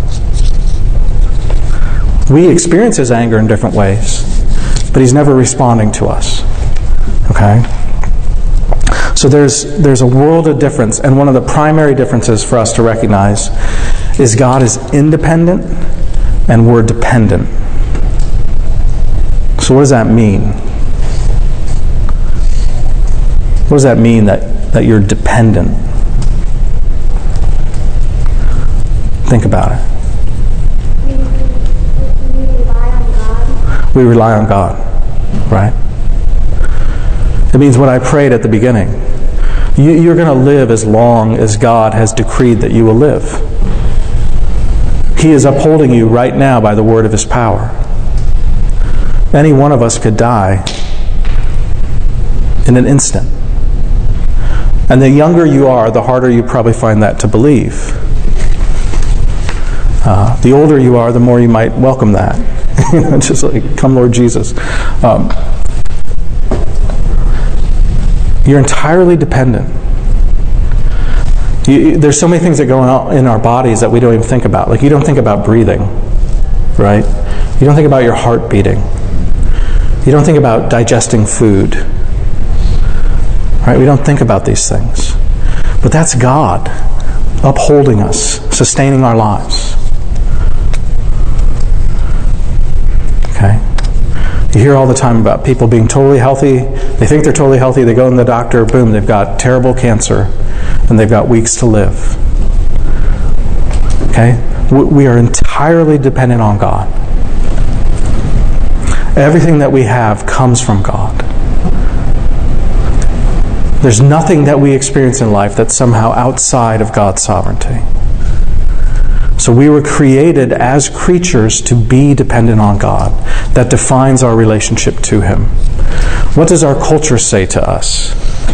We experience His anger in different ways, but He's never responding to us. Okay? So there's there's a world of difference, and one of the primary differences for us to recognize is God is independent and we're dependent. So what does that mean? What does that mean that, that you're dependent? Think about it. We rely on God. We rely on God, right? It means what I prayed at the beginning. You, you're going to live as long as God has decreed that you will live. He is upholding you right now by the word of His power. Any one of us could die in an instant. And the younger you are, the harder you probably find that to believe. Uh, the older you are, the more you might welcome that. You know, just like, come Lord Jesus. Um, you're entirely dependent. You, there's so many things that go on in our bodies that we don't even think about. Like, you don't think about breathing, right? You don't think about your heart beating. You don't think about digesting food. Right? We don't think about these things. But that's God upholding us, sustaining our lives. Okay? You hear all the time about people being totally healthy. They think they're totally healthy. They go to the doctor. Boom, they've got terrible cancer. And they've got weeks to live. Okay? We are entirely dependent on God. Everything that we have comes from God. There's nothing that we experience in life that's somehow outside of God's sovereignty. So we were created as creatures to be dependent on God. That defines our relationship to Him. What does our culture say to us?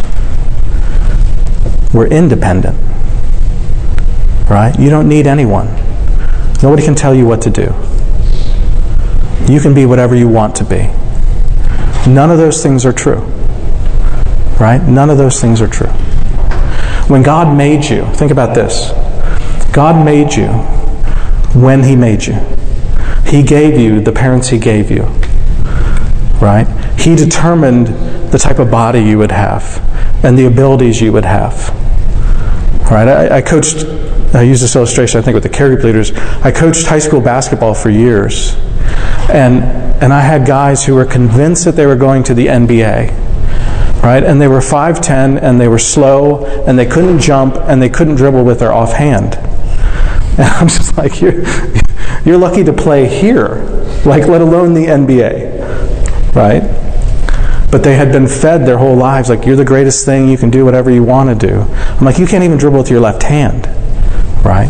We're independent. Right? You don't need anyone. Nobody can tell you what to do. You can be whatever you want to be. None of those things are true. Right? None of those things are true. When God made you, think about this. God made you when He made you. He gave you the parents He gave you. Right? He determined the type of body you would have and the abilities you would have. Right? I, I coached, I used this illustration I think with the care group leaders. I coached high school basketball for years. And and I had guys who were convinced that they were going to the N B A. Right? And they were five ten and they were slow and they couldn't jump and they couldn't dribble with their offhand. And I'm just like, you're, you're lucky to play here, like let alone the N B A. Right? But they had been fed their whole lives, like, you're the greatest thing, you can do whatever you want to do. I'm like, you can't even dribble with your left hand. Right?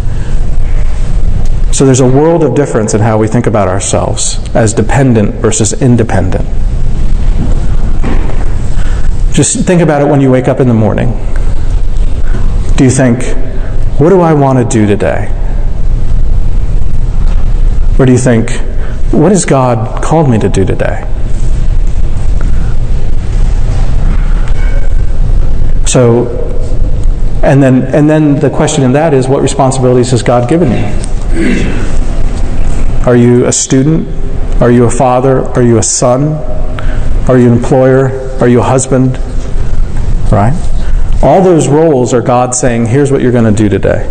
So there's a world of difference in how we think about ourselves as dependent versus independent. Just think about it when you wake up in the morning. Do you think, what do I want to do today? Or do you think, what has God called me to do today? So, and then and then the question in that is, what responsibilities has God given you? Are you a student? Are you a father? Are you a son? Are you an employer? Are you a husband? Right? All those roles are God saying, here's what you're going to do today.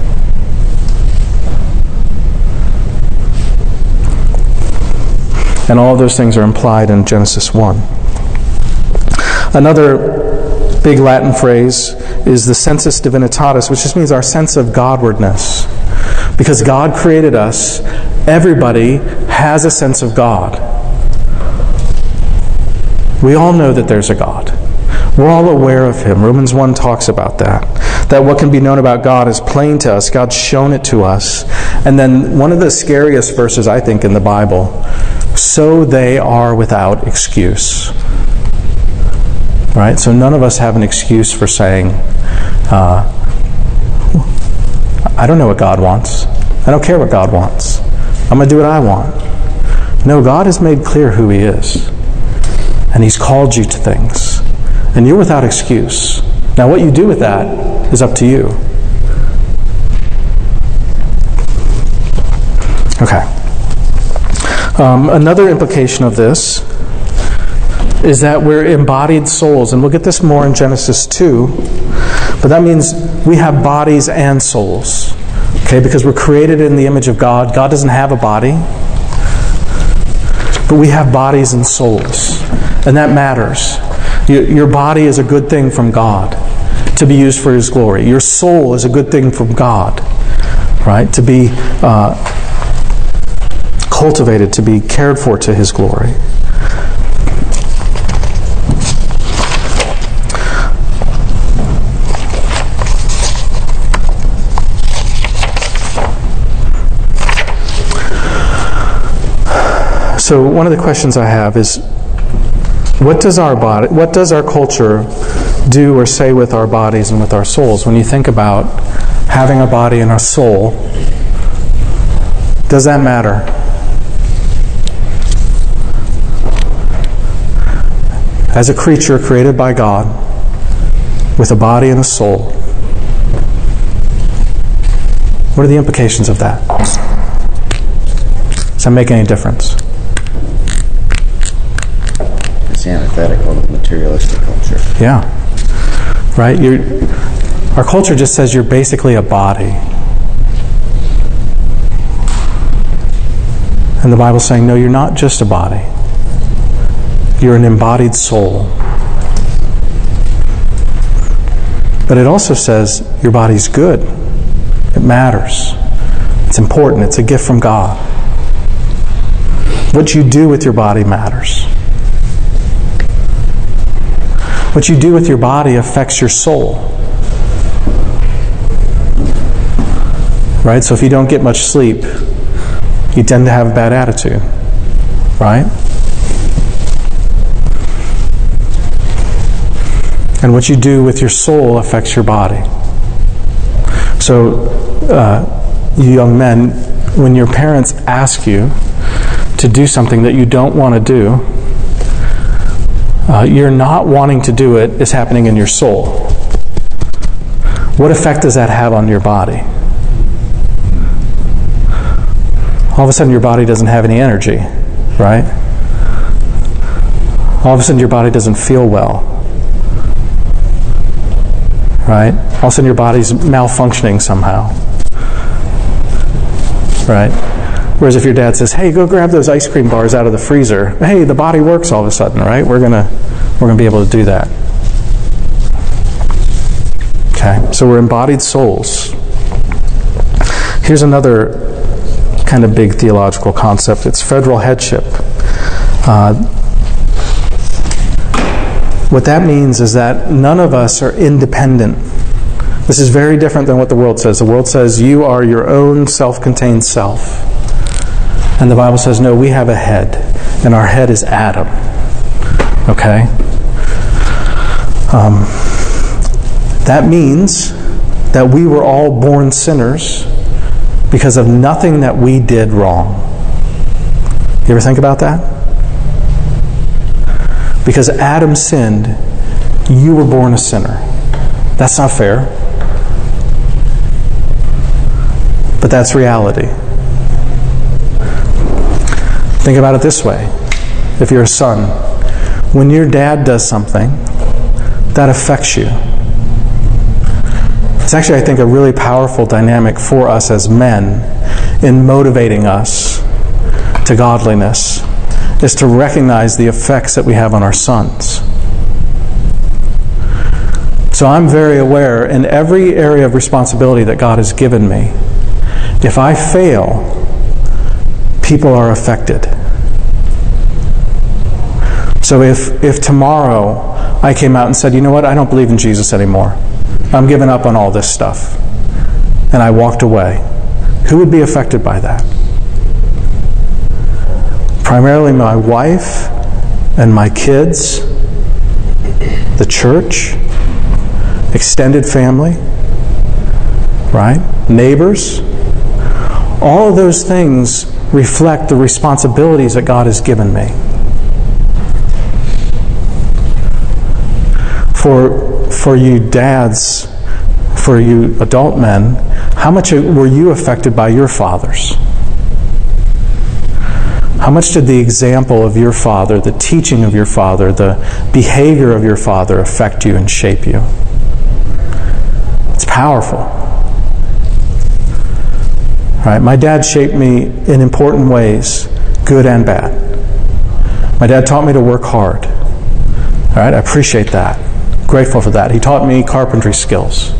And all of those things are implied in Genesis one. Another big Latin phrase is the sensus divinitatis, which just means our sense of Godwardness. Because God created us, everybody has a sense of God. We all know that there's a God. We're all aware of Him. Romans one talks about that. That what can be known about God is plain to us. God's shown it to us. And then one of the scariest verses, I think, in the Bible, so they are without excuse. Right? So none of us have an excuse for saying, uh, I don't know what God wants. I don't care what God wants. I'm going to do what I want. No, God has made clear who He is. And He's called you to things. And you're without excuse. Now what you do with that is up to you. Okay. Um, another implication of this is that we're embodied souls. And we'll get this more in Genesis two. But that means we have bodies and souls. Okay, because we're created in the image of God. God doesn't have a body. But we have bodies and souls. And that matters. Your body is a good thing from God to be used for His glory. Your soul is a good thing from God, right? To be uh, cultivated, to be cared for to His glory. So one of the questions I have is, what does our body, what does our culture do or say with our bodies and with our souls? When you think about having a body and a soul, does that matter? As a creature created by God, with a body and a soul, what are the implications of that? Does that make any difference? It's antithetical to materialistic culture. Yeah. Right? You're, our culture just says you're basically a body. And the Bible's saying, no, you're not just a body. You're an embodied soul. But it also says your body's good. It matters. It's important. It's a gift from God. What you do with your body matters. What you do with your body affects your soul. Right? So if you don't get much sleep, you tend to have a bad attitude. Right? And what you do with your soul affects your body. So, uh, you young men, when your parents ask you to do something that you don't want to do, uh, you're not wanting to do it is happening in your soul. What effect does that have on your body? All of a sudden your body doesn't have any energy, right? All of a sudden your body doesn't feel well. Right? All of a sudden your body's malfunctioning somehow. Right? Whereas if your dad says, hey, go grab those ice cream bars out of the freezer, hey, the body works all of a sudden, right? We're gonna we're gonna be able to do that. Okay, so we're embodied souls. Here's another kind of big theological concept. It's federal headship. Uh, What that means is that none of us are independent. This is very different than what the world says. The world says you are your own self-contained self. And the Bible says, no, we have a head. And our head is Adam. Okay? Um, that means that we were all born sinners because of nothing that we did wrong. You ever think about that? Because Adam sinned, you were born a sinner. That's not fair. But that's reality. Think about it this way. If you're a son, when your dad does something, that affects you. It's actually, I think, a really powerful dynamic for us as men in motivating us to godliness, is to recognize the effects that we have on our sons. So I'm very aware in every area of responsibility that God has given me, if I fail, people are affected. So if, if tomorrow I came out and said, you know what, I don't believe in Jesus anymore. I'm giving up on all this stuff. And I walked away. Who would be affected by that? Primarily my wife and my kids, the church, extended family, right? Neighbors. All of those things reflect the responsibilities that God has given me. For, for you dads, for you adult men, how much were you affected by your fathers? How much did the example of your father, the teaching of your father, the behavior of your father affect you and shape you? It's powerful. Right? My dad shaped me in important ways, good and bad. My dad taught me to work hard. All right, I appreciate that. Grateful for that. He taught me carpentry skills.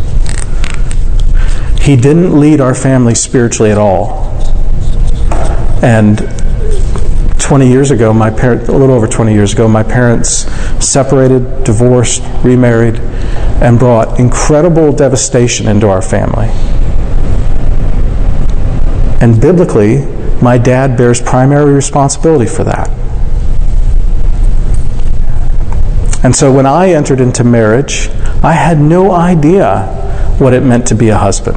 He didn't lead our family spiritually at all. And twenty years ago, my parents, a little over twenty years ago, my parents separated, divorced, remarried, and brought incredible devastation into our family. And biblically, my dad bears primary responsibility for that. And so when I entered into marriage, I had no idea what it meant to be a husband.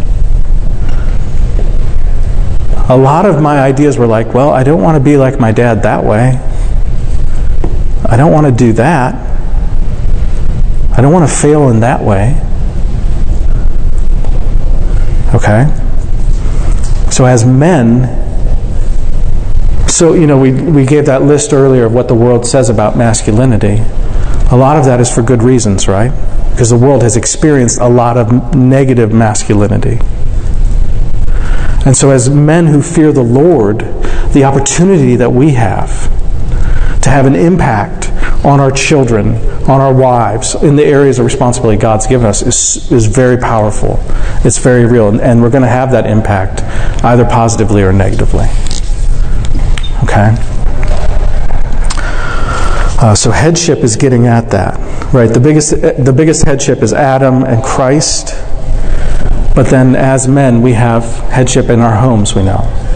A lot of my ideas were like, well, I don't want to be like my dad that way. I don't want to do that. I don't want to fail in that way. Okay? So as men, so, you know, we, we gave that list earlier of what the world says about masculinity. A lot of that is for good reasons, right? Because the world has experienced a lot of negative masculinity. And so as men who fear the Lord, the opportunity that we have to have an impact on our children, on our wives, in the areas of responsibility God's given us is, is very powerful. It's very real. And, and we're going to have that impact either positively or negatively. Okay? Uh, so headship is getting at that, right? The biggest, the biggest headship is Adam and Christ. But then as men, we have headship in our homes, we know.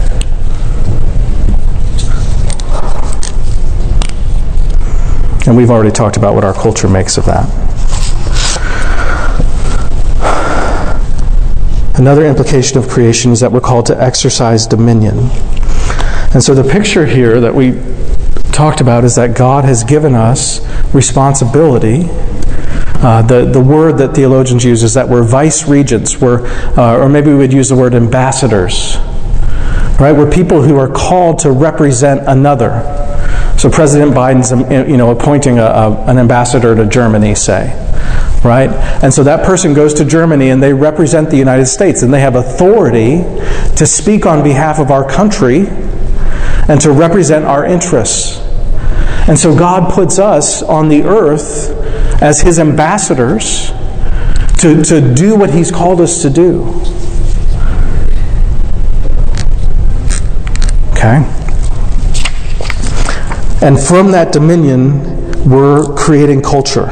And we've already talked about what our culture makes of that. Another implication of creation is that we're called to exercise dominion. And so the picture here that we talked about is that God has given us responsibility. Uh, the, the word that theologians use is that we're vice regents, we're, uh, or maybe we would use the word ambassadors. Right? We're people who are called to represent another. So President Biden's, you know, appointing a, a, an ambassador to Germany, say. Right? And so that person goes to Germany and they represent the United States and they have authority to speak on behalf of our country and to represent our interests. And so God puts us on the earth as His ambassadors to, to do what He's called us to do. Okay? And from that dominion, we're creating culture.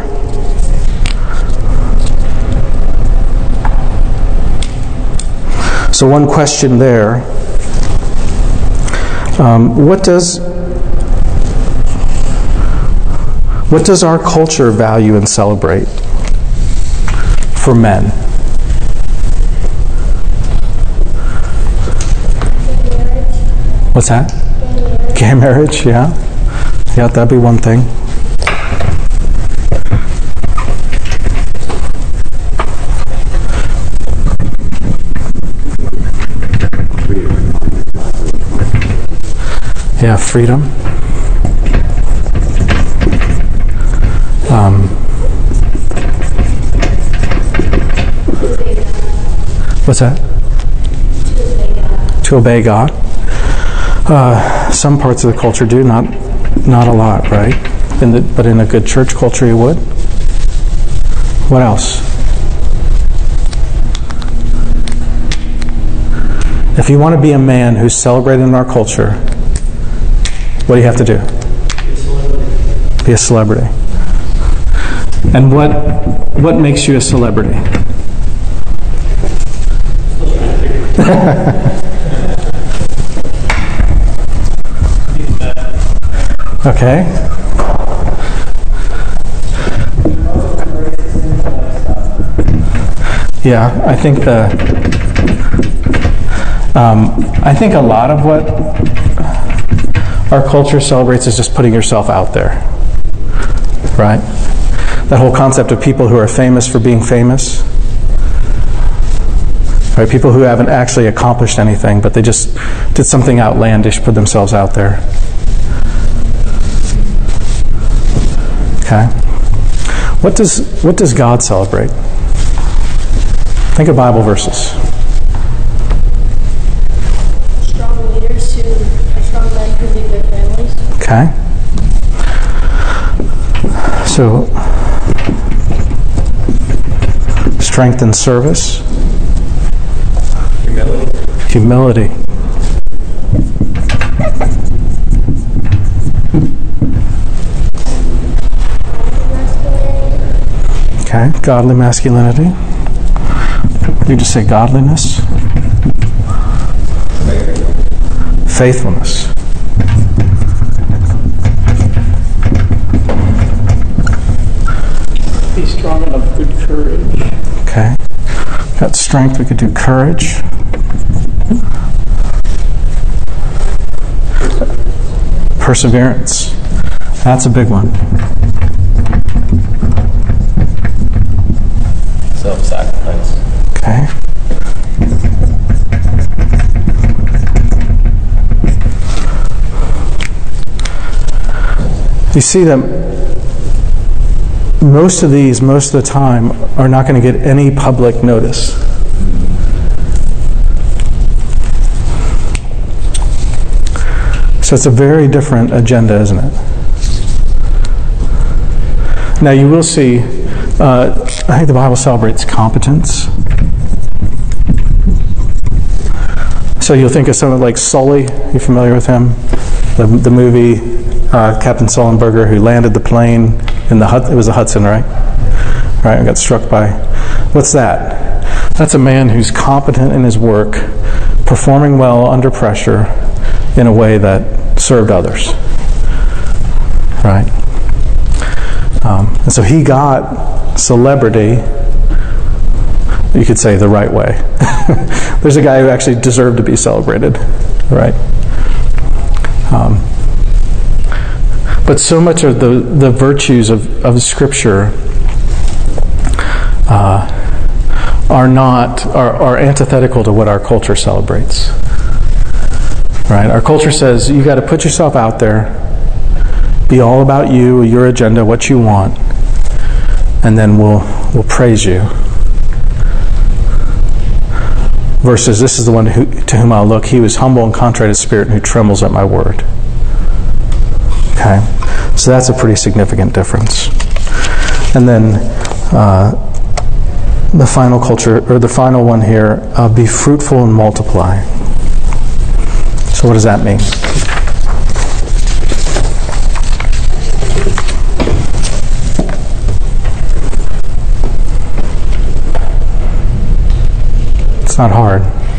So one question there. Um, what does what does our culture value and celebrate for men? What's that? Gay marriage, yeah. Yeah, that'd be one thing. Yeah, freedom. Um, what's that? To obey God. Uh, some parts of the culture do, not not a lot, right? In the, but in a good church culture, you would. What else? If you want to be a man who's celebrated in our culture, what do you have to do? Be a celebrity. And what what makes you a celebrity? Okay. Yeah, I think the um, I think a lot of what our culture celebrates is just putting yourself out there, right? That whole concept of people who are famous for being famous, right? People who haven't actually accomplished anything, but they just did something outlandish, put themselves out there. Okay. What does what does God celebrate? Think of Bible verses. Strong leaders who are strong men who lead their families. Okay. So, strength and service. Humility. Humility. Okay, godly masculinity. You just say godliness. Faithfulness. Be strong and of good courage. Okay. Got strength, we could do courage. Perseverance. That's a big one. Self-sacrifice. Okay. You see that most of these, most of the time, are not going to get any public notice. So it's a very different agenda, isn't it? Now you will see, uh, I think the Bible celebrates competence. So you'll think of someone like Sully. You familiar with him? The, the movie uh, Captain Sullenberger, who landed the plane in the Hud- it was the Hudson, right? Right, and got struck by. What's that? That's a man who's competent in his work, performing well under pressure in a way that served others. Right? Um, and so he got celebrity, you could say, the right way. There's a guy who actually deserved to be celebrated, right? Um, but so much of the, the virtues of, of Scripture uh, are not are, are antithetical to what our culture celebrates. Right? Our culture says you got to put yourself out there, be all about you, your agenda, what you want, and then we'll we'll praise you. Versus, this is the one who, to whom I'll look. He was humble and contrite of spirit, and who trembles at my word. Okay, so that's a pretty significant difference. And then uh, the final culture, or the final one here, uh, be fruitful and multiply. So what does that mean? It's not hard.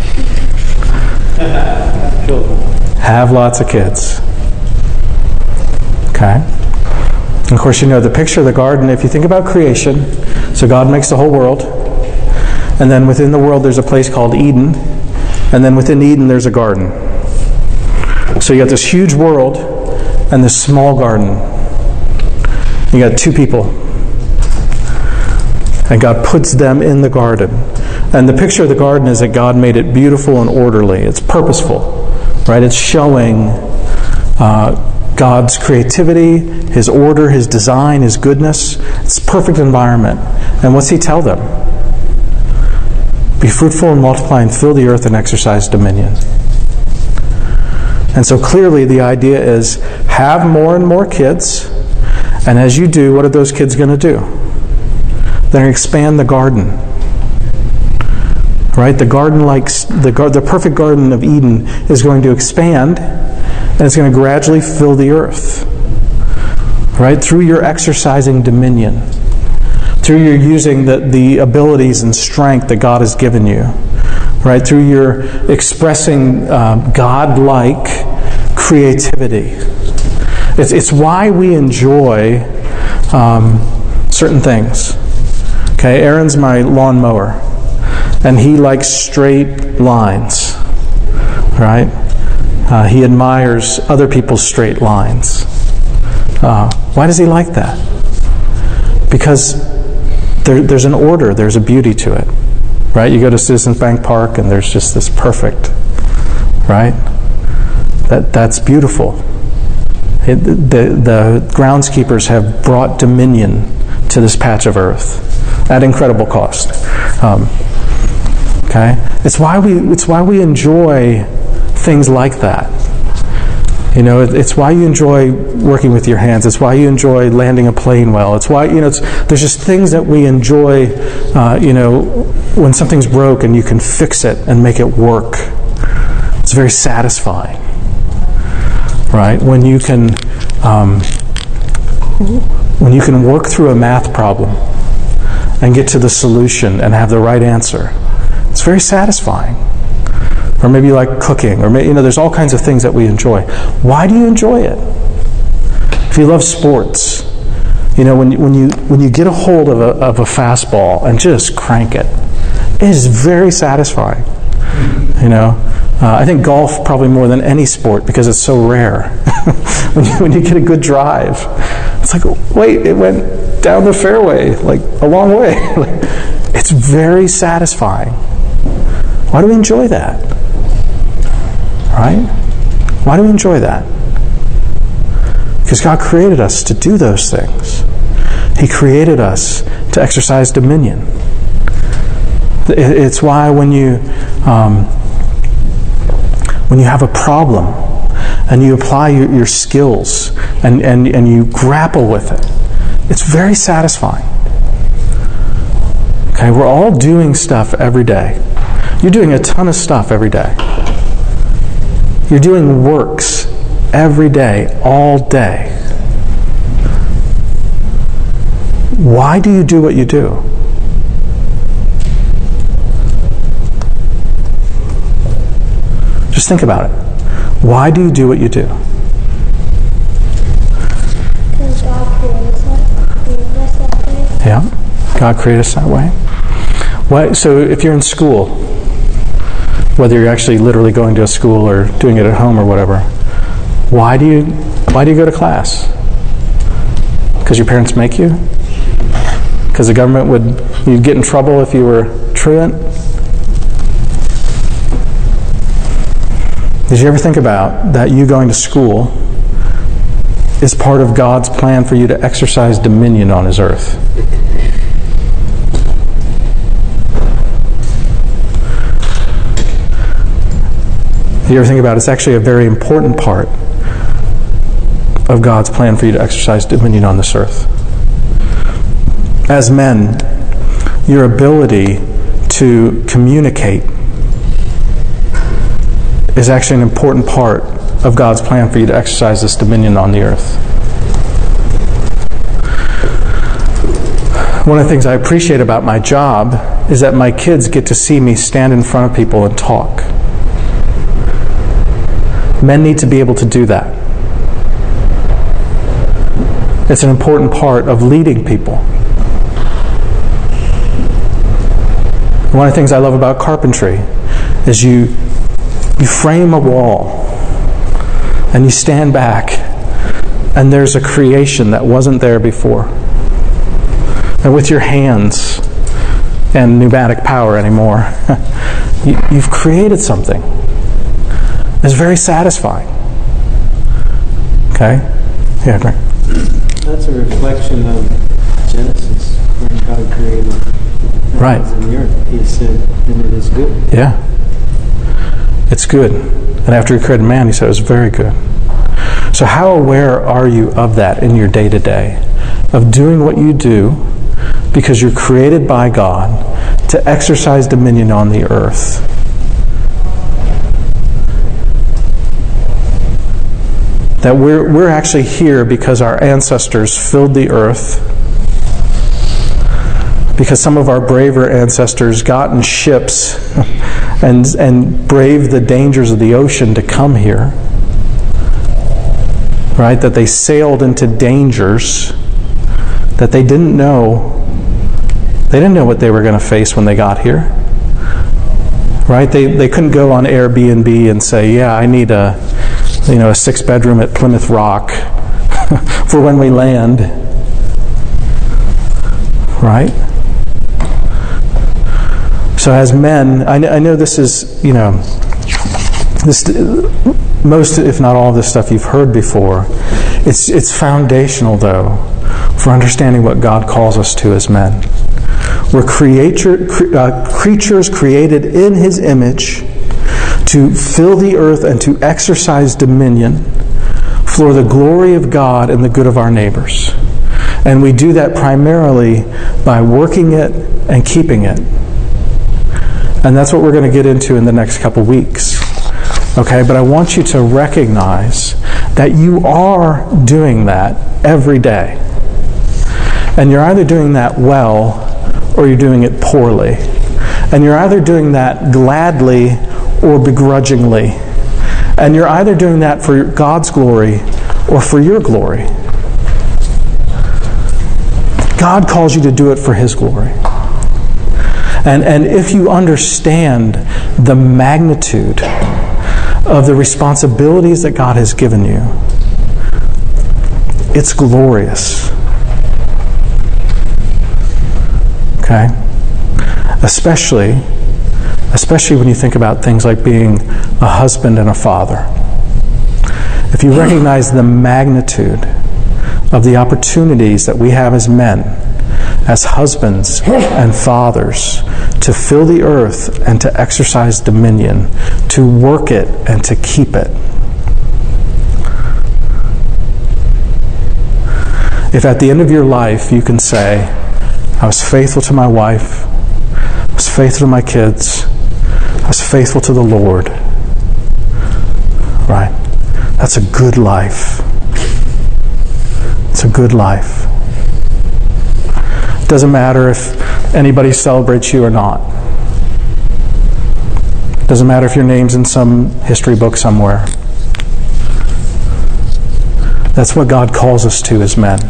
Have lots of kids. Okay. And of course, you know the picture of the garden. If you think about creation, so God makes the whole world, and then within the world there's a place called Eden, and then within Eden there's a garden. So you got this huge world and this small garden. You got two people, and God puts them in the garden. And the picture of the garden is that God made it beautiful and orderly. It's purposeful, right? It's showing uh, God's creativity, His order, His design, His goodness. It's a perfect environment. And what's He tell them? Be fruitful and multiply and fill the earth and exercise dominion. And so clearly the idea is have more and more kids, and as you do, what are those kids going to do? They're going to expand the garden. Right? The garden, like the, the perfect Garden of Eden, is going to expand, and it's going to gradually fill the earth. right? Through your exercising dominion, through your using the, the abilities and strength that God has given you, right? Through your expressing uh, God-like creativity. It's, it's why we enjoy um, certain things. Okay, Aaron's my lawnmower, and he likes straight lines, right? Uh, he admires other people's straight lines. Uh, why does he like that? Because there, there's an order, there's a beauty to it, right? You go to Citizens Bank Park, and there's just this perfect, right? That that's beautiful. It, the, the groundskeepers have brought dominion to this patch of earth at incredible cost. Um, okay, it's why we it's why we enjoy things like that. You know, it, it's why you enjoy working with your hands. It's why you enjoy landing a plane well. It's why, you know, it's, there's just things that we enjoy. Uh, you know, when something's broke and you can fix it and make it work, it's very satisfying. Right? When you can, um, when you can work through a math problem and get to the solution and have the right answer, it's very satisfying. Or maybe you like cooking, or maybe, you know, there's all kinds of things that we enjoy. Why do you enjoy it? If you love sports, you know, when you, when you when you get a hold of a of a fastball and just crank it, it is very satisfying. You know, uh, I think golf probably more than any sport because it's so rare. when, you, when you get a good drive, it's like, wait, it went down the fairway like a long way. It's very satisfying. Why do we enjoy that? Right? Why do we enjoy that? Because God created us to do those things. He created us to exercise dominion. It's why when you um, when you have a problem and you apply your, your skills and, and, and you grapple with it, it's very satisfying. Okay, we're all doing stuff every day. You're doing a ton of stuff every day. You're doing works every day, all day. Why do you do what you do? Just think about it. Why do you do what you do? Because God created us that way. Yeah, God created us that way. Why, so if you're in school, whether you're actually literally going to a school or doing it at home or whatever, why do you why do you go to class? Because your parents make you? Because the government would you'd get in trouble if you were truant? Did you ever think about that you going to school is part of God's plan for you to exercise dominion on His earth? Did you ever think about it? It's actually a very important part of God's plan for you to exercise dominion on this earth. As men, your ability to communicate is actually an important part of God's plan for you to exercise this dominion on the earth. One of the things I appreciate about my job is that my kids get to see me stand in front of people and talk. Men need to be able to do that. It's an important part of leading people. One of the things I love about carpentry is you you frame a wall and you stand back and there's a creation that wasn't there before. And with your hands and pneumatic power anymore, you, you've created something. It's very satisfying. Okay? Yeah, great. That's a reflection of Genesis, when God created the Right. heavens and the earth. He said, and it is good. Yeah. It's good. And after He created man, He said it was very good. So how aware are you of that in your day-to-day? Of doing what you do because you're created by God to exercise dominion on the earth. That we're, we're actually here because our ancestors filled the earth, because some of our braver ancestors got in ships and, and braved the dangers of the ocean to come here. Right? That they sailed into dangers that they didn't know. They didn't know what they were going to face when they got here. Right? They they couldn't go on Airbnb and say, yeah, I need a you know a six bedroom at Plymouth Rock for when we land. Right? So as men, I, I know this is, you know, this most, if not all of this stuff you've heard before. It's it's foundational, though, for understanding what God calls us to as men. We're creature, cre- uh, creatures created in His image to fill the earth and to exercise dominion for the glory of God and the good of our neighbors. And we do that primarily by working it and keeping it. And that's what we're going to get into in the next couple weeks. Okay, but I want you to recognize that you are doing that every day. And you're either doing that well or you're doing it poorly. And you're either doing that gladly or begrudgingly. And you're either doing that for God's glory or for your glory. God calls you to do it for His glory. And, and if you understand the magnitude of the responsibilities that God has given you, it's glorious. Okay? Especially, especially when you think about things like being a husband and a father. If you recognize the magnitude of the opportunities that we have as men, as husbands and fathers, to fill the earth and to exercise dominion, to work it and to keep it. If at the end of your life you can say, I was faithful to my wife, I was faithful to my kids, I was faithful to the Lord, right? That's a good life. It's a good life. It doesn't matter if anybody celebrates you or not. It doesn't matter if your name's in some history book somewhere. That's what God calls us to as men.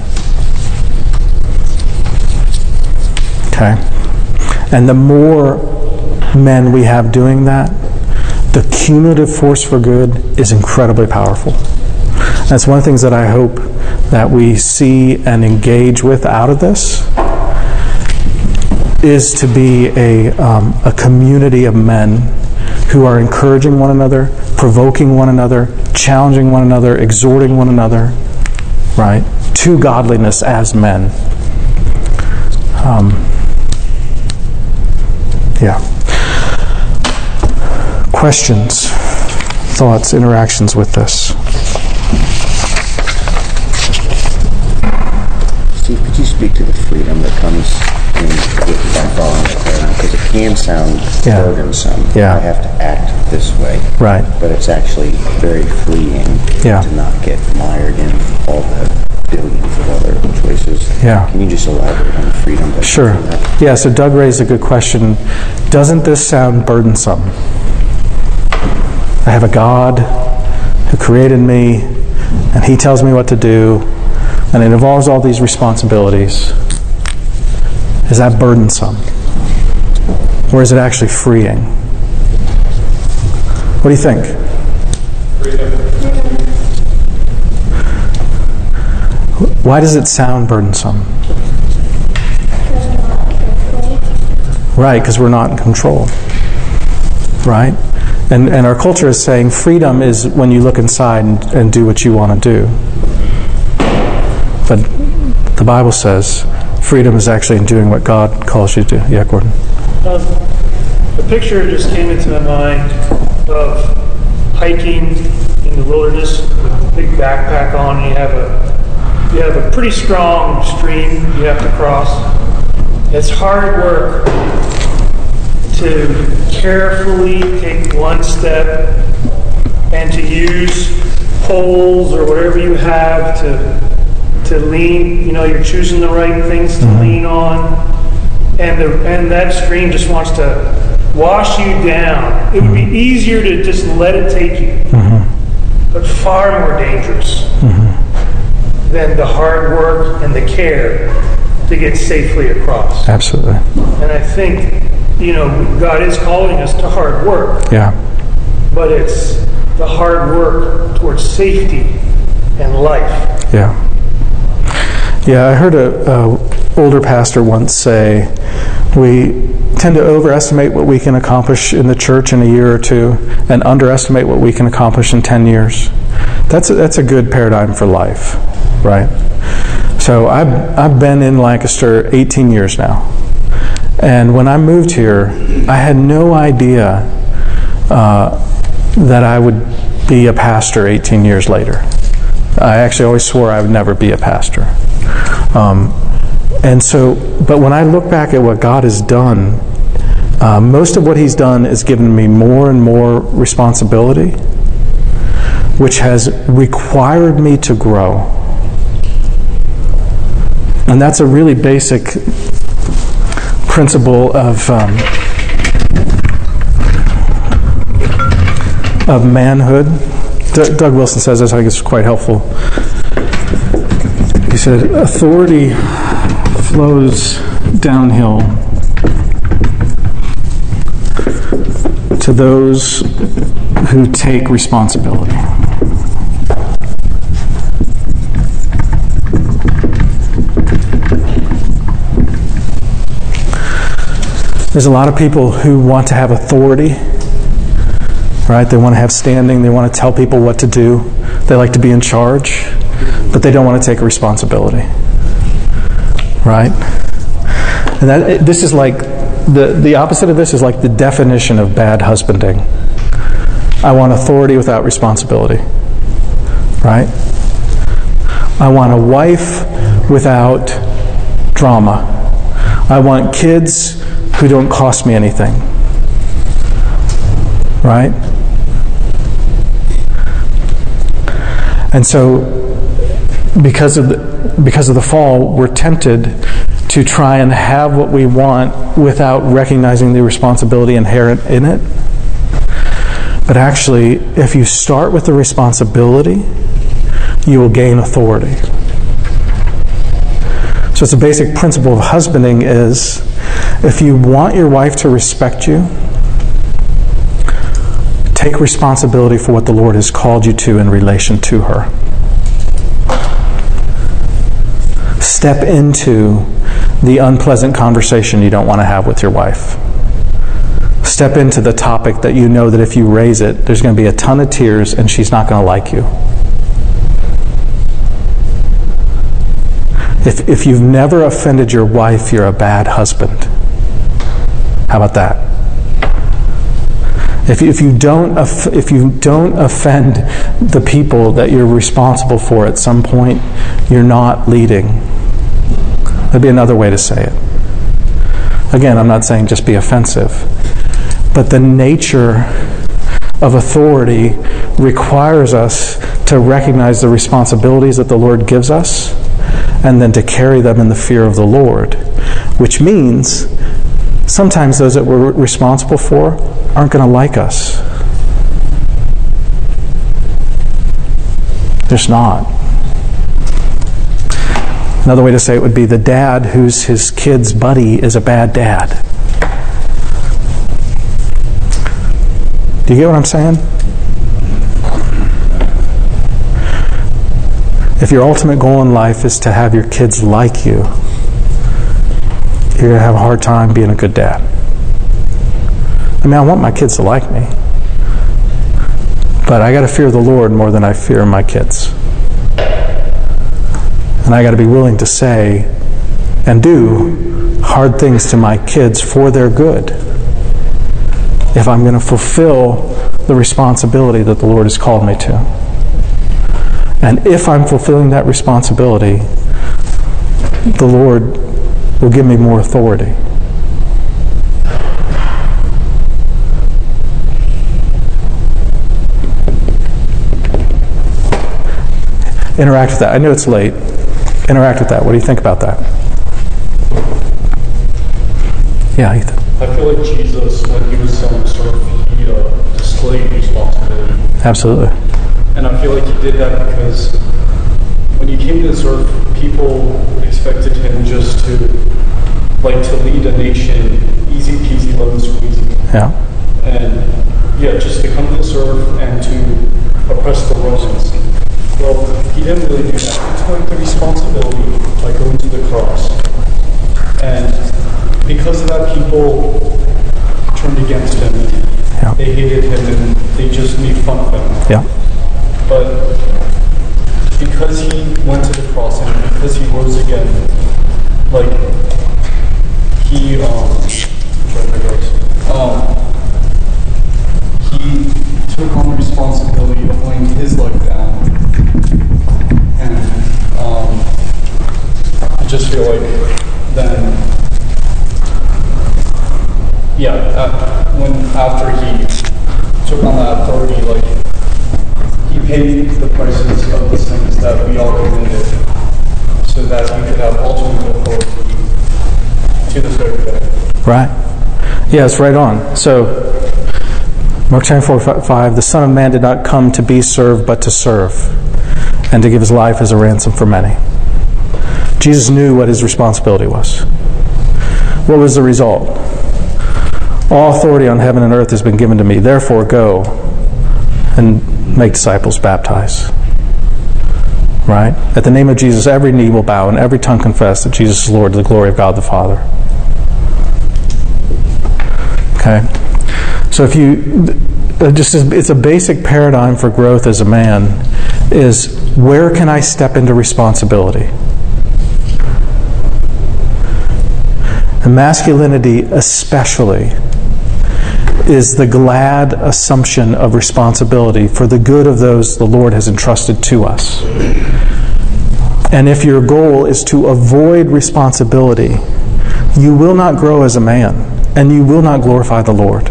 Okay? And the more men we have doing that, the cumulative force for good is incredibly powerful. That's one of the things that I hope that we see and engage with out of this, is to be a, um, a community of men who are encouraging one another, provoking one another, challenging one another, exhorting one another, right, to godliness as men. Um, yeah. Questions, thoughts, interactions with this? Steve, could you speak to the freedom that comes in with that following the paradigm? Because it can sound Yeah. burdensome. Yeah. I have to act this way. Right. But it's actually very freeing Yeah. to not get mired in all the billions of other choices. Yeah. Can you just elaborate on the freedom that Sure. comes from that? Yeah, so Doug raised a good question. Doesn't this sound burdensome? I have a God who created me, and He tells me what to do, and it involves all these responsibilities. Is that burdensome? Or is it actually freeing? What do you think? Why does it sound burdensome? Right, because we're not in control. Right? And and our culture is saying freedom is when you look inside and, and do what you want to do. But the Bible says freedom is actually in doing what God calls you to do. Yeah, Gordon? Um, the picture just came into my mind of hiking in the wilderness with a big backpack on. You have a you have a pretty strong stream you have to cross. It's hard work to carefully take one step and to use poles or whatever you have to to lean, you know, you're choosing the right things to mm-hmm. lean on, and the and that stream just wants to wash you down. It would be easier to just let it take you, mm-hmm. but far more dangerous mm-hmm. than the hard work and the care to get safely across. Absolutely. And I think, you know, God is calling us to hard work. Yeah. But it's the hard work towards safety and life. Yeah. Yeah, I heard a, a older pastor once say, we tend to overestimate what we can accomplish in the church in a year or two and underestimate what we can accomplish in ten years. That's a, that's a good paradigm for life, right? So I've, I've been in Lancaster eighteen years now. And when I moved here, I had no idea uh, that I would be a pastor eighteen years later. I actually always swore I would never be a pastor. Um, and so, but when I look back at what God has done, uh, most of what He's done is given me more and more responsibility, which has required me to grow. And that's a really basic principle of um, of manhood. D- Doug Wilson says this, I think it's quite helpful. He said, authority flows downhill to those who take responsibility. There's a lot of people who want to have authority, right? They want to have standing. They want to tell people what to do. They like to be in charge, but they don't want to take responsibility, right? And that this is like the the opposite of this is like the definition of bad husbanding. I want authority without responsibility, right? I want a wife without drama. I want kids who don't cost me anything, right? And so, because of the, because of the fall, we're tempted to try and have what we want without recognizing the responsibility inherent in it. But actually, if you start with the responsibility, you will gain authority. So it's a basic principle of husbanding is, if you want your wife to respect you, take responsibility for what the Lord has called you to in relation to her. Step into the unpleasant conversation you don't want to have with your wife. Step into the topic that you know that if you raise it, there's going to be a ton of tears and she's not going to like you. If, if you've never offended your wife, you're a bad husband. How about that? If you, if you don't if you don't offend the people that you're responsible for at some point, you're not leading. That'd be another way to say it. Again, I'm not saying just be offensive, but the nature of authority requires us to recognize the responsibilities that the Lord gives us, and then to carry them in the fear of the Lord, which means sometimes those that we're responsible for aren't going to like us. They're just not. Another way to say it would be the dad who's his kid's buddy is a bad dad. Do you get what I'm saying? If your ultimate goal in life is to have your kids like you, you're going to have a hard time being a good dad. I mean, I want my kids to like me, but I got to fear the Lord more than I fear my kids. And I got to be willing to say and do hard things to my kids for their good if I'm going to fulfill the responsibility that the Lord has called me to. And if I'm fulfilling that responsibility, the Lord will give me more authority. Interact with that. I know it's late. Interact with that. What do you think about that? Yeah, Ethan. I feel like Jesus, when he was selling serve, he uh, displayed responsibility. Absolutely. And I feel like he did that because when he came to this earth, people expected him just to, like, to lead a nation, easy peasy, lemon squeezy. Yeah. And, yeah, just to come to this earth and to oppress the Romans. Well, he didn't really do that. He took the responsibility by going to the cross. And because of that, people turned against him. Yeah. They hated him and they just made fun of him. Yeah. But because he went to the cross and because he rose again, like, he, um, um, he took on the responsibility of laying his life down. And um, I just feel like then, yeah, uh, when after he took on that authority, like, he paid the prices of the sins that we all committed so that we could have ultimate authority to this very day. Right. Yeah, it's right on. So, Mark twenty-four five, the Son of Man did not come to be served, but to serve, and to give his life as a ransom for many. Jesus knew what his responsibility was. What was the result? All authority on heaven and earth has been given to me. Therefore, go and make disciples, baptize. Right? At the name of Jesus, every knee will bow and every tongue confess that Jesus is Lord to the glory of God the Father. Okay? So if you, just it's a basic paradigm for growth as a man, is where can I step into responsibility? And masculinity especially is the glad assumption of responsibility for the good of those the Lord has entrusted to us. And if your goal is to avoid responsibility, you will not grow as a man, and you will not glorify the Lord.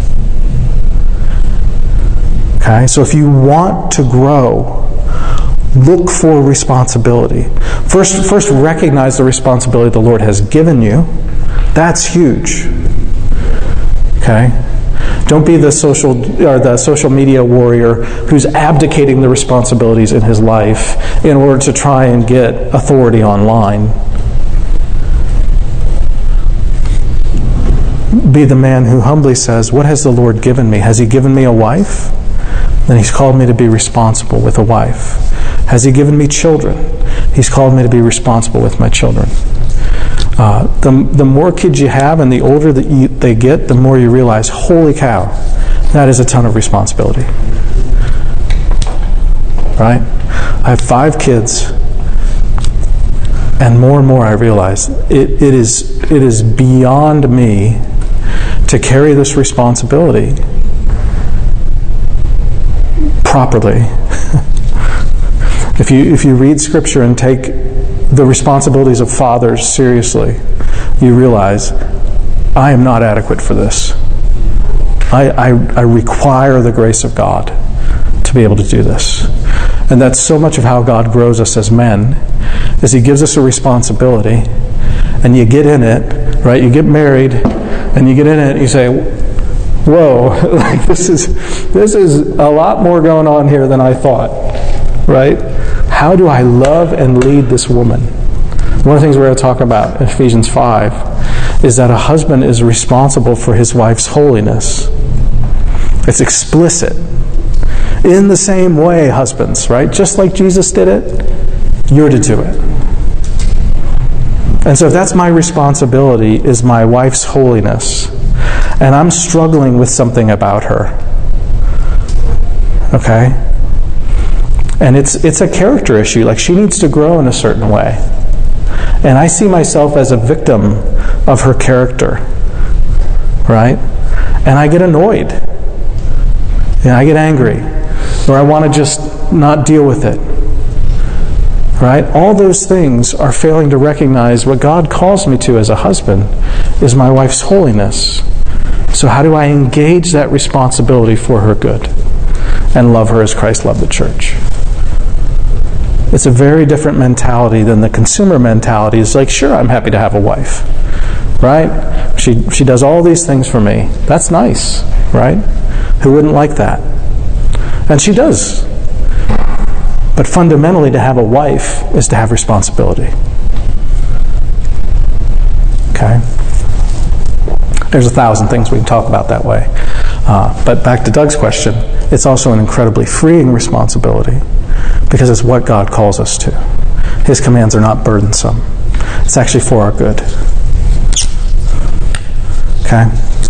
Okay? So if you want to grow, look for responsibility. First, first recognize the responsibility the Lord has given you. That's huge. Okay? Don't be the social or the social media warrior who's abdicating the responsibilities in his life in order to try and get authority online. Be the man who humbly says, what has the Lord given me? Has he given me a wife? Then he's called me to be responsible with a wife. Has he given me children? He's called me to be responsible with my children. Uh, the, the more kids you have and the older that you, they get, the more you realize, holy cow, that is a ton of responsibility. Right? I have five kids, and more and more I realize it, it is it is beyond me to carry this responsibility properly. If you if you read Scripture and take the responsibilities of fathers seriously, you realize I am not adequate for this. I, I, I require the grace of God to be able to do this. And that's so much of how God grows us as men, is he gives us a responsibility, and you get in it, right? You get married, and you get in it, and you say, whoa, like this is this is a lot more going on here than I thought, right? How do I love and lead this woman? One of the things we're going to talk about in Ephesians five is that a husband is responsible for his wife's holiness. It's explicit. In the same way, husbands, right? Just like Jesus did it, you're to do it. And so if that's my responsibility, is my wife's holiness, and I'm struggling with something about her, okay? And it's it's a character issue. Like, she needs to grow in a certain way. And I see myself as a victim of her character, right? And I get annoyed. And I get angry. Or I want to just not deal with it. Right? All those things are failing to recognize what God calls me to as a husband is my wife's holiness. So how do I engage that responsibility for her good and love her as Christ loved the church? It's a very different mentality than the consumer mentality. It's like, sure, I'm happy to have a wife, right? She she does all these things for me. That's nice, right? Who wouldn't like that? And she does. But fundamentally, to have a wife is to have responsibility. Okay? There's a thousand things we can talk about that way. Uh, but back to Doug's question, it's also an incredibly freeing responsibility because it's what God calls us to. His commands are not burdensome. It's actually for our good. Okay?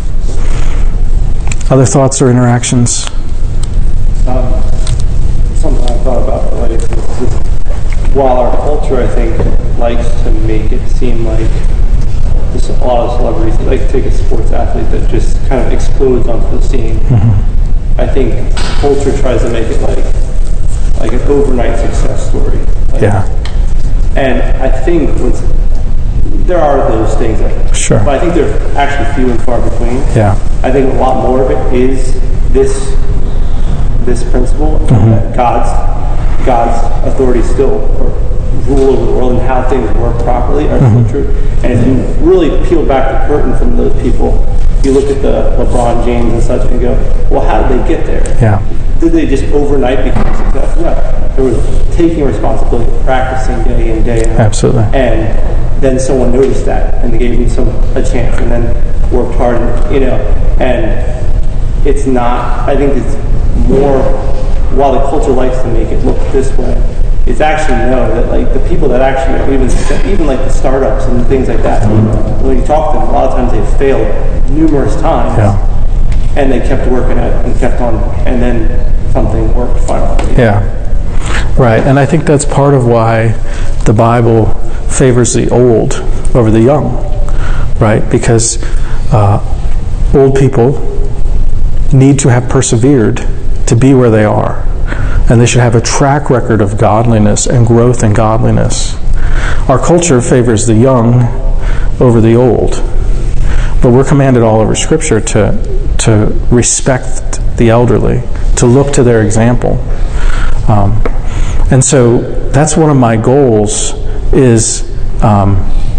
Other thoughts or interactions? Um, something I thought about like is just, while our culture, I think, likes to make it seem like there's a lot of celebrities that like take a sports athlete that just kind of explodes onto the scene. Mm-hmm. I think culture tries to make it like like an overnight success story. Like, yeah. And I think what's, there are those things, that, sure. but I think they're actually few and far between. Yeah. I think a lot more of it is this this principle mm-hmm. that God's God's authority still or rule over the world and how things work properly are mm-hmm. still true. And if you really peel back the curtain from those people, you look at the LeBron James and such and go, well, how did they get there? Yeah. Did they just overnight become successful? No. There was taking responsibility, practicing day in, day out. Absolutely. And then someone noticed that and they gave them some a chance and then worked hard, and, you know, and it's not, I think it's more, while the culture likes to make it look this way, it's actually know that like the people that actually even even like the startups and things like that, when you talk to them, a lot of times they've failed numerous times, yeah. and they kept working at it and kept on, and then something worked finally. Yeah, right. And I think that's part of why the Bible favors the old over the young, right? Because uh, old people need to have persevered to be where they are. And they should have a track record of godliness and growth in godliness. Our culture favors the young over the old. But we're commanded all over Scripture to, to respect the elderly, to look to their example. Um, and so that's one of my goals is um,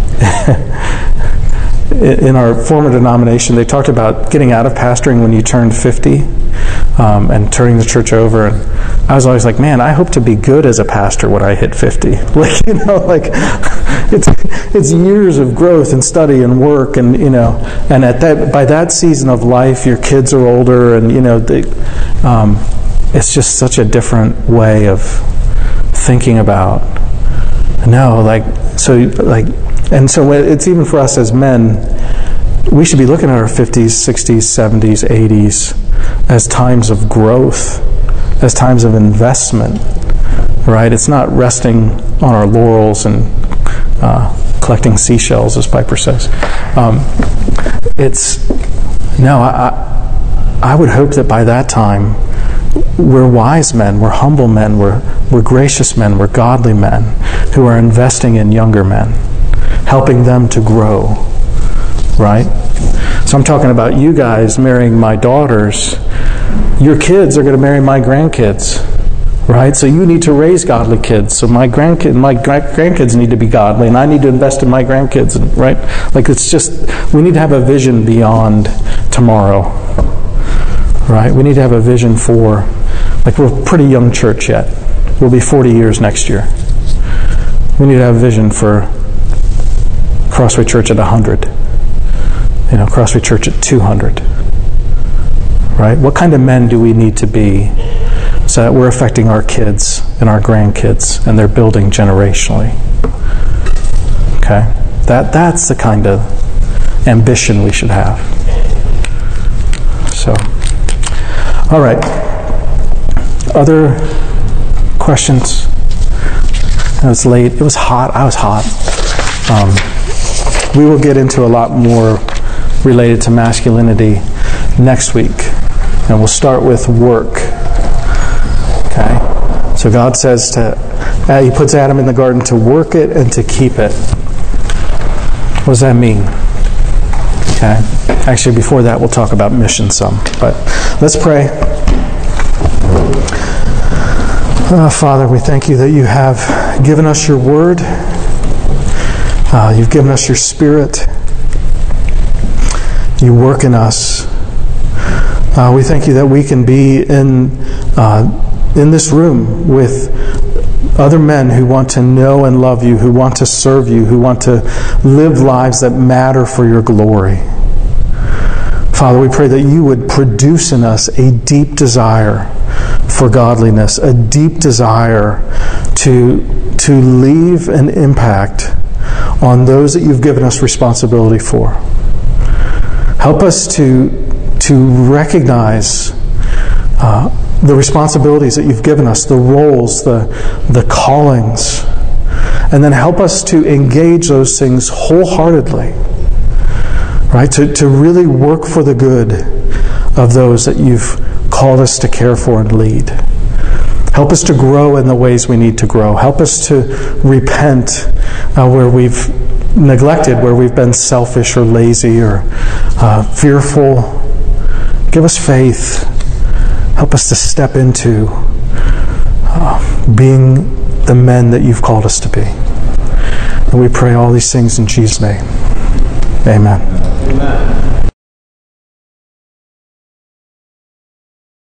in our former denomination, they talked about getting out of pastoring when you turned fifty. Um, and turning the church over, and I was always like, man, I hope to be good as a pastor when I hit fifty. Like, you know, like it's it's years of growth and study and work, and you know, and at that by that season of life, your kids are older, and you know, they, um, it's just such a different way of thinking about. No, like so, like, and so it's even for us as men. We should be looking at our fifties, sixties, seventies, eighties as times of growth, as times of investment, right? It's not resting on our laurels and uh, collecting seashells, as Piper says. Um, it's, no, I, I would hope that by that time we're wise men, we're humble men, we're, we're gracious men, we're godly men who are investing in younger men, helping them to grow, right? So I'm talking about you guys marrying my daughters. Your kids are going to marry my grandkids, right? So you need to raise godly kids. So my grandkid, my grandkids need to be godly, and I need to invest in my grandkids, right? Like it's just, we need to have a vision beyond tomorrow, right? We need to have a vision for, like we're a pretty young church yet. We'll be forty years next year. We need to have a vision for Crossway Church at one hundred. You know, Crossway Church at two hundred. Right? What kind of men do we need to be so that we're affecting our kids and our grandkids and they're building generationally? Okay? That that's the kind of ambition we should have. So, all right. Other questions? It was late. It was hot. I was hot. Um, we will get into a lot more related to masculinity next week. And we'll start with work. Okay? So God says to, uh, He puts Adam in the garden to work it and to keep it. What does that mean? Okay? Actually, before that, we'll talk about mission some. But let's pray. Uh, Father, we thank you that you have given us your word. Uh, you've given us your Spirit. You work in us. Uh, we thank you that we can be in uh, in this room with other men who want to know and love you, who want to serve you, who want to live lives that matter for your glory. Father, we pray that you would produce in us a deep desire for godliness, a deep desire to, to leave an impact on those that you've given us responsibility for. Help us to, to recognize uh, the responsibilities that you've given us, the roles, the, the callings, and then help us to engage those things wholeheartedly, right? To, to really work for the good of those that you've called us to care for and lead. Help us to grow in the ways we need to grow. Help us to repent uh, where we've neglected, where we've been selfish or lazy or uh, fearful. Give us faith. Help us to step into uh, being the men that you've called us to be. And we pray all these things in Jesus' name. Amen. Amen.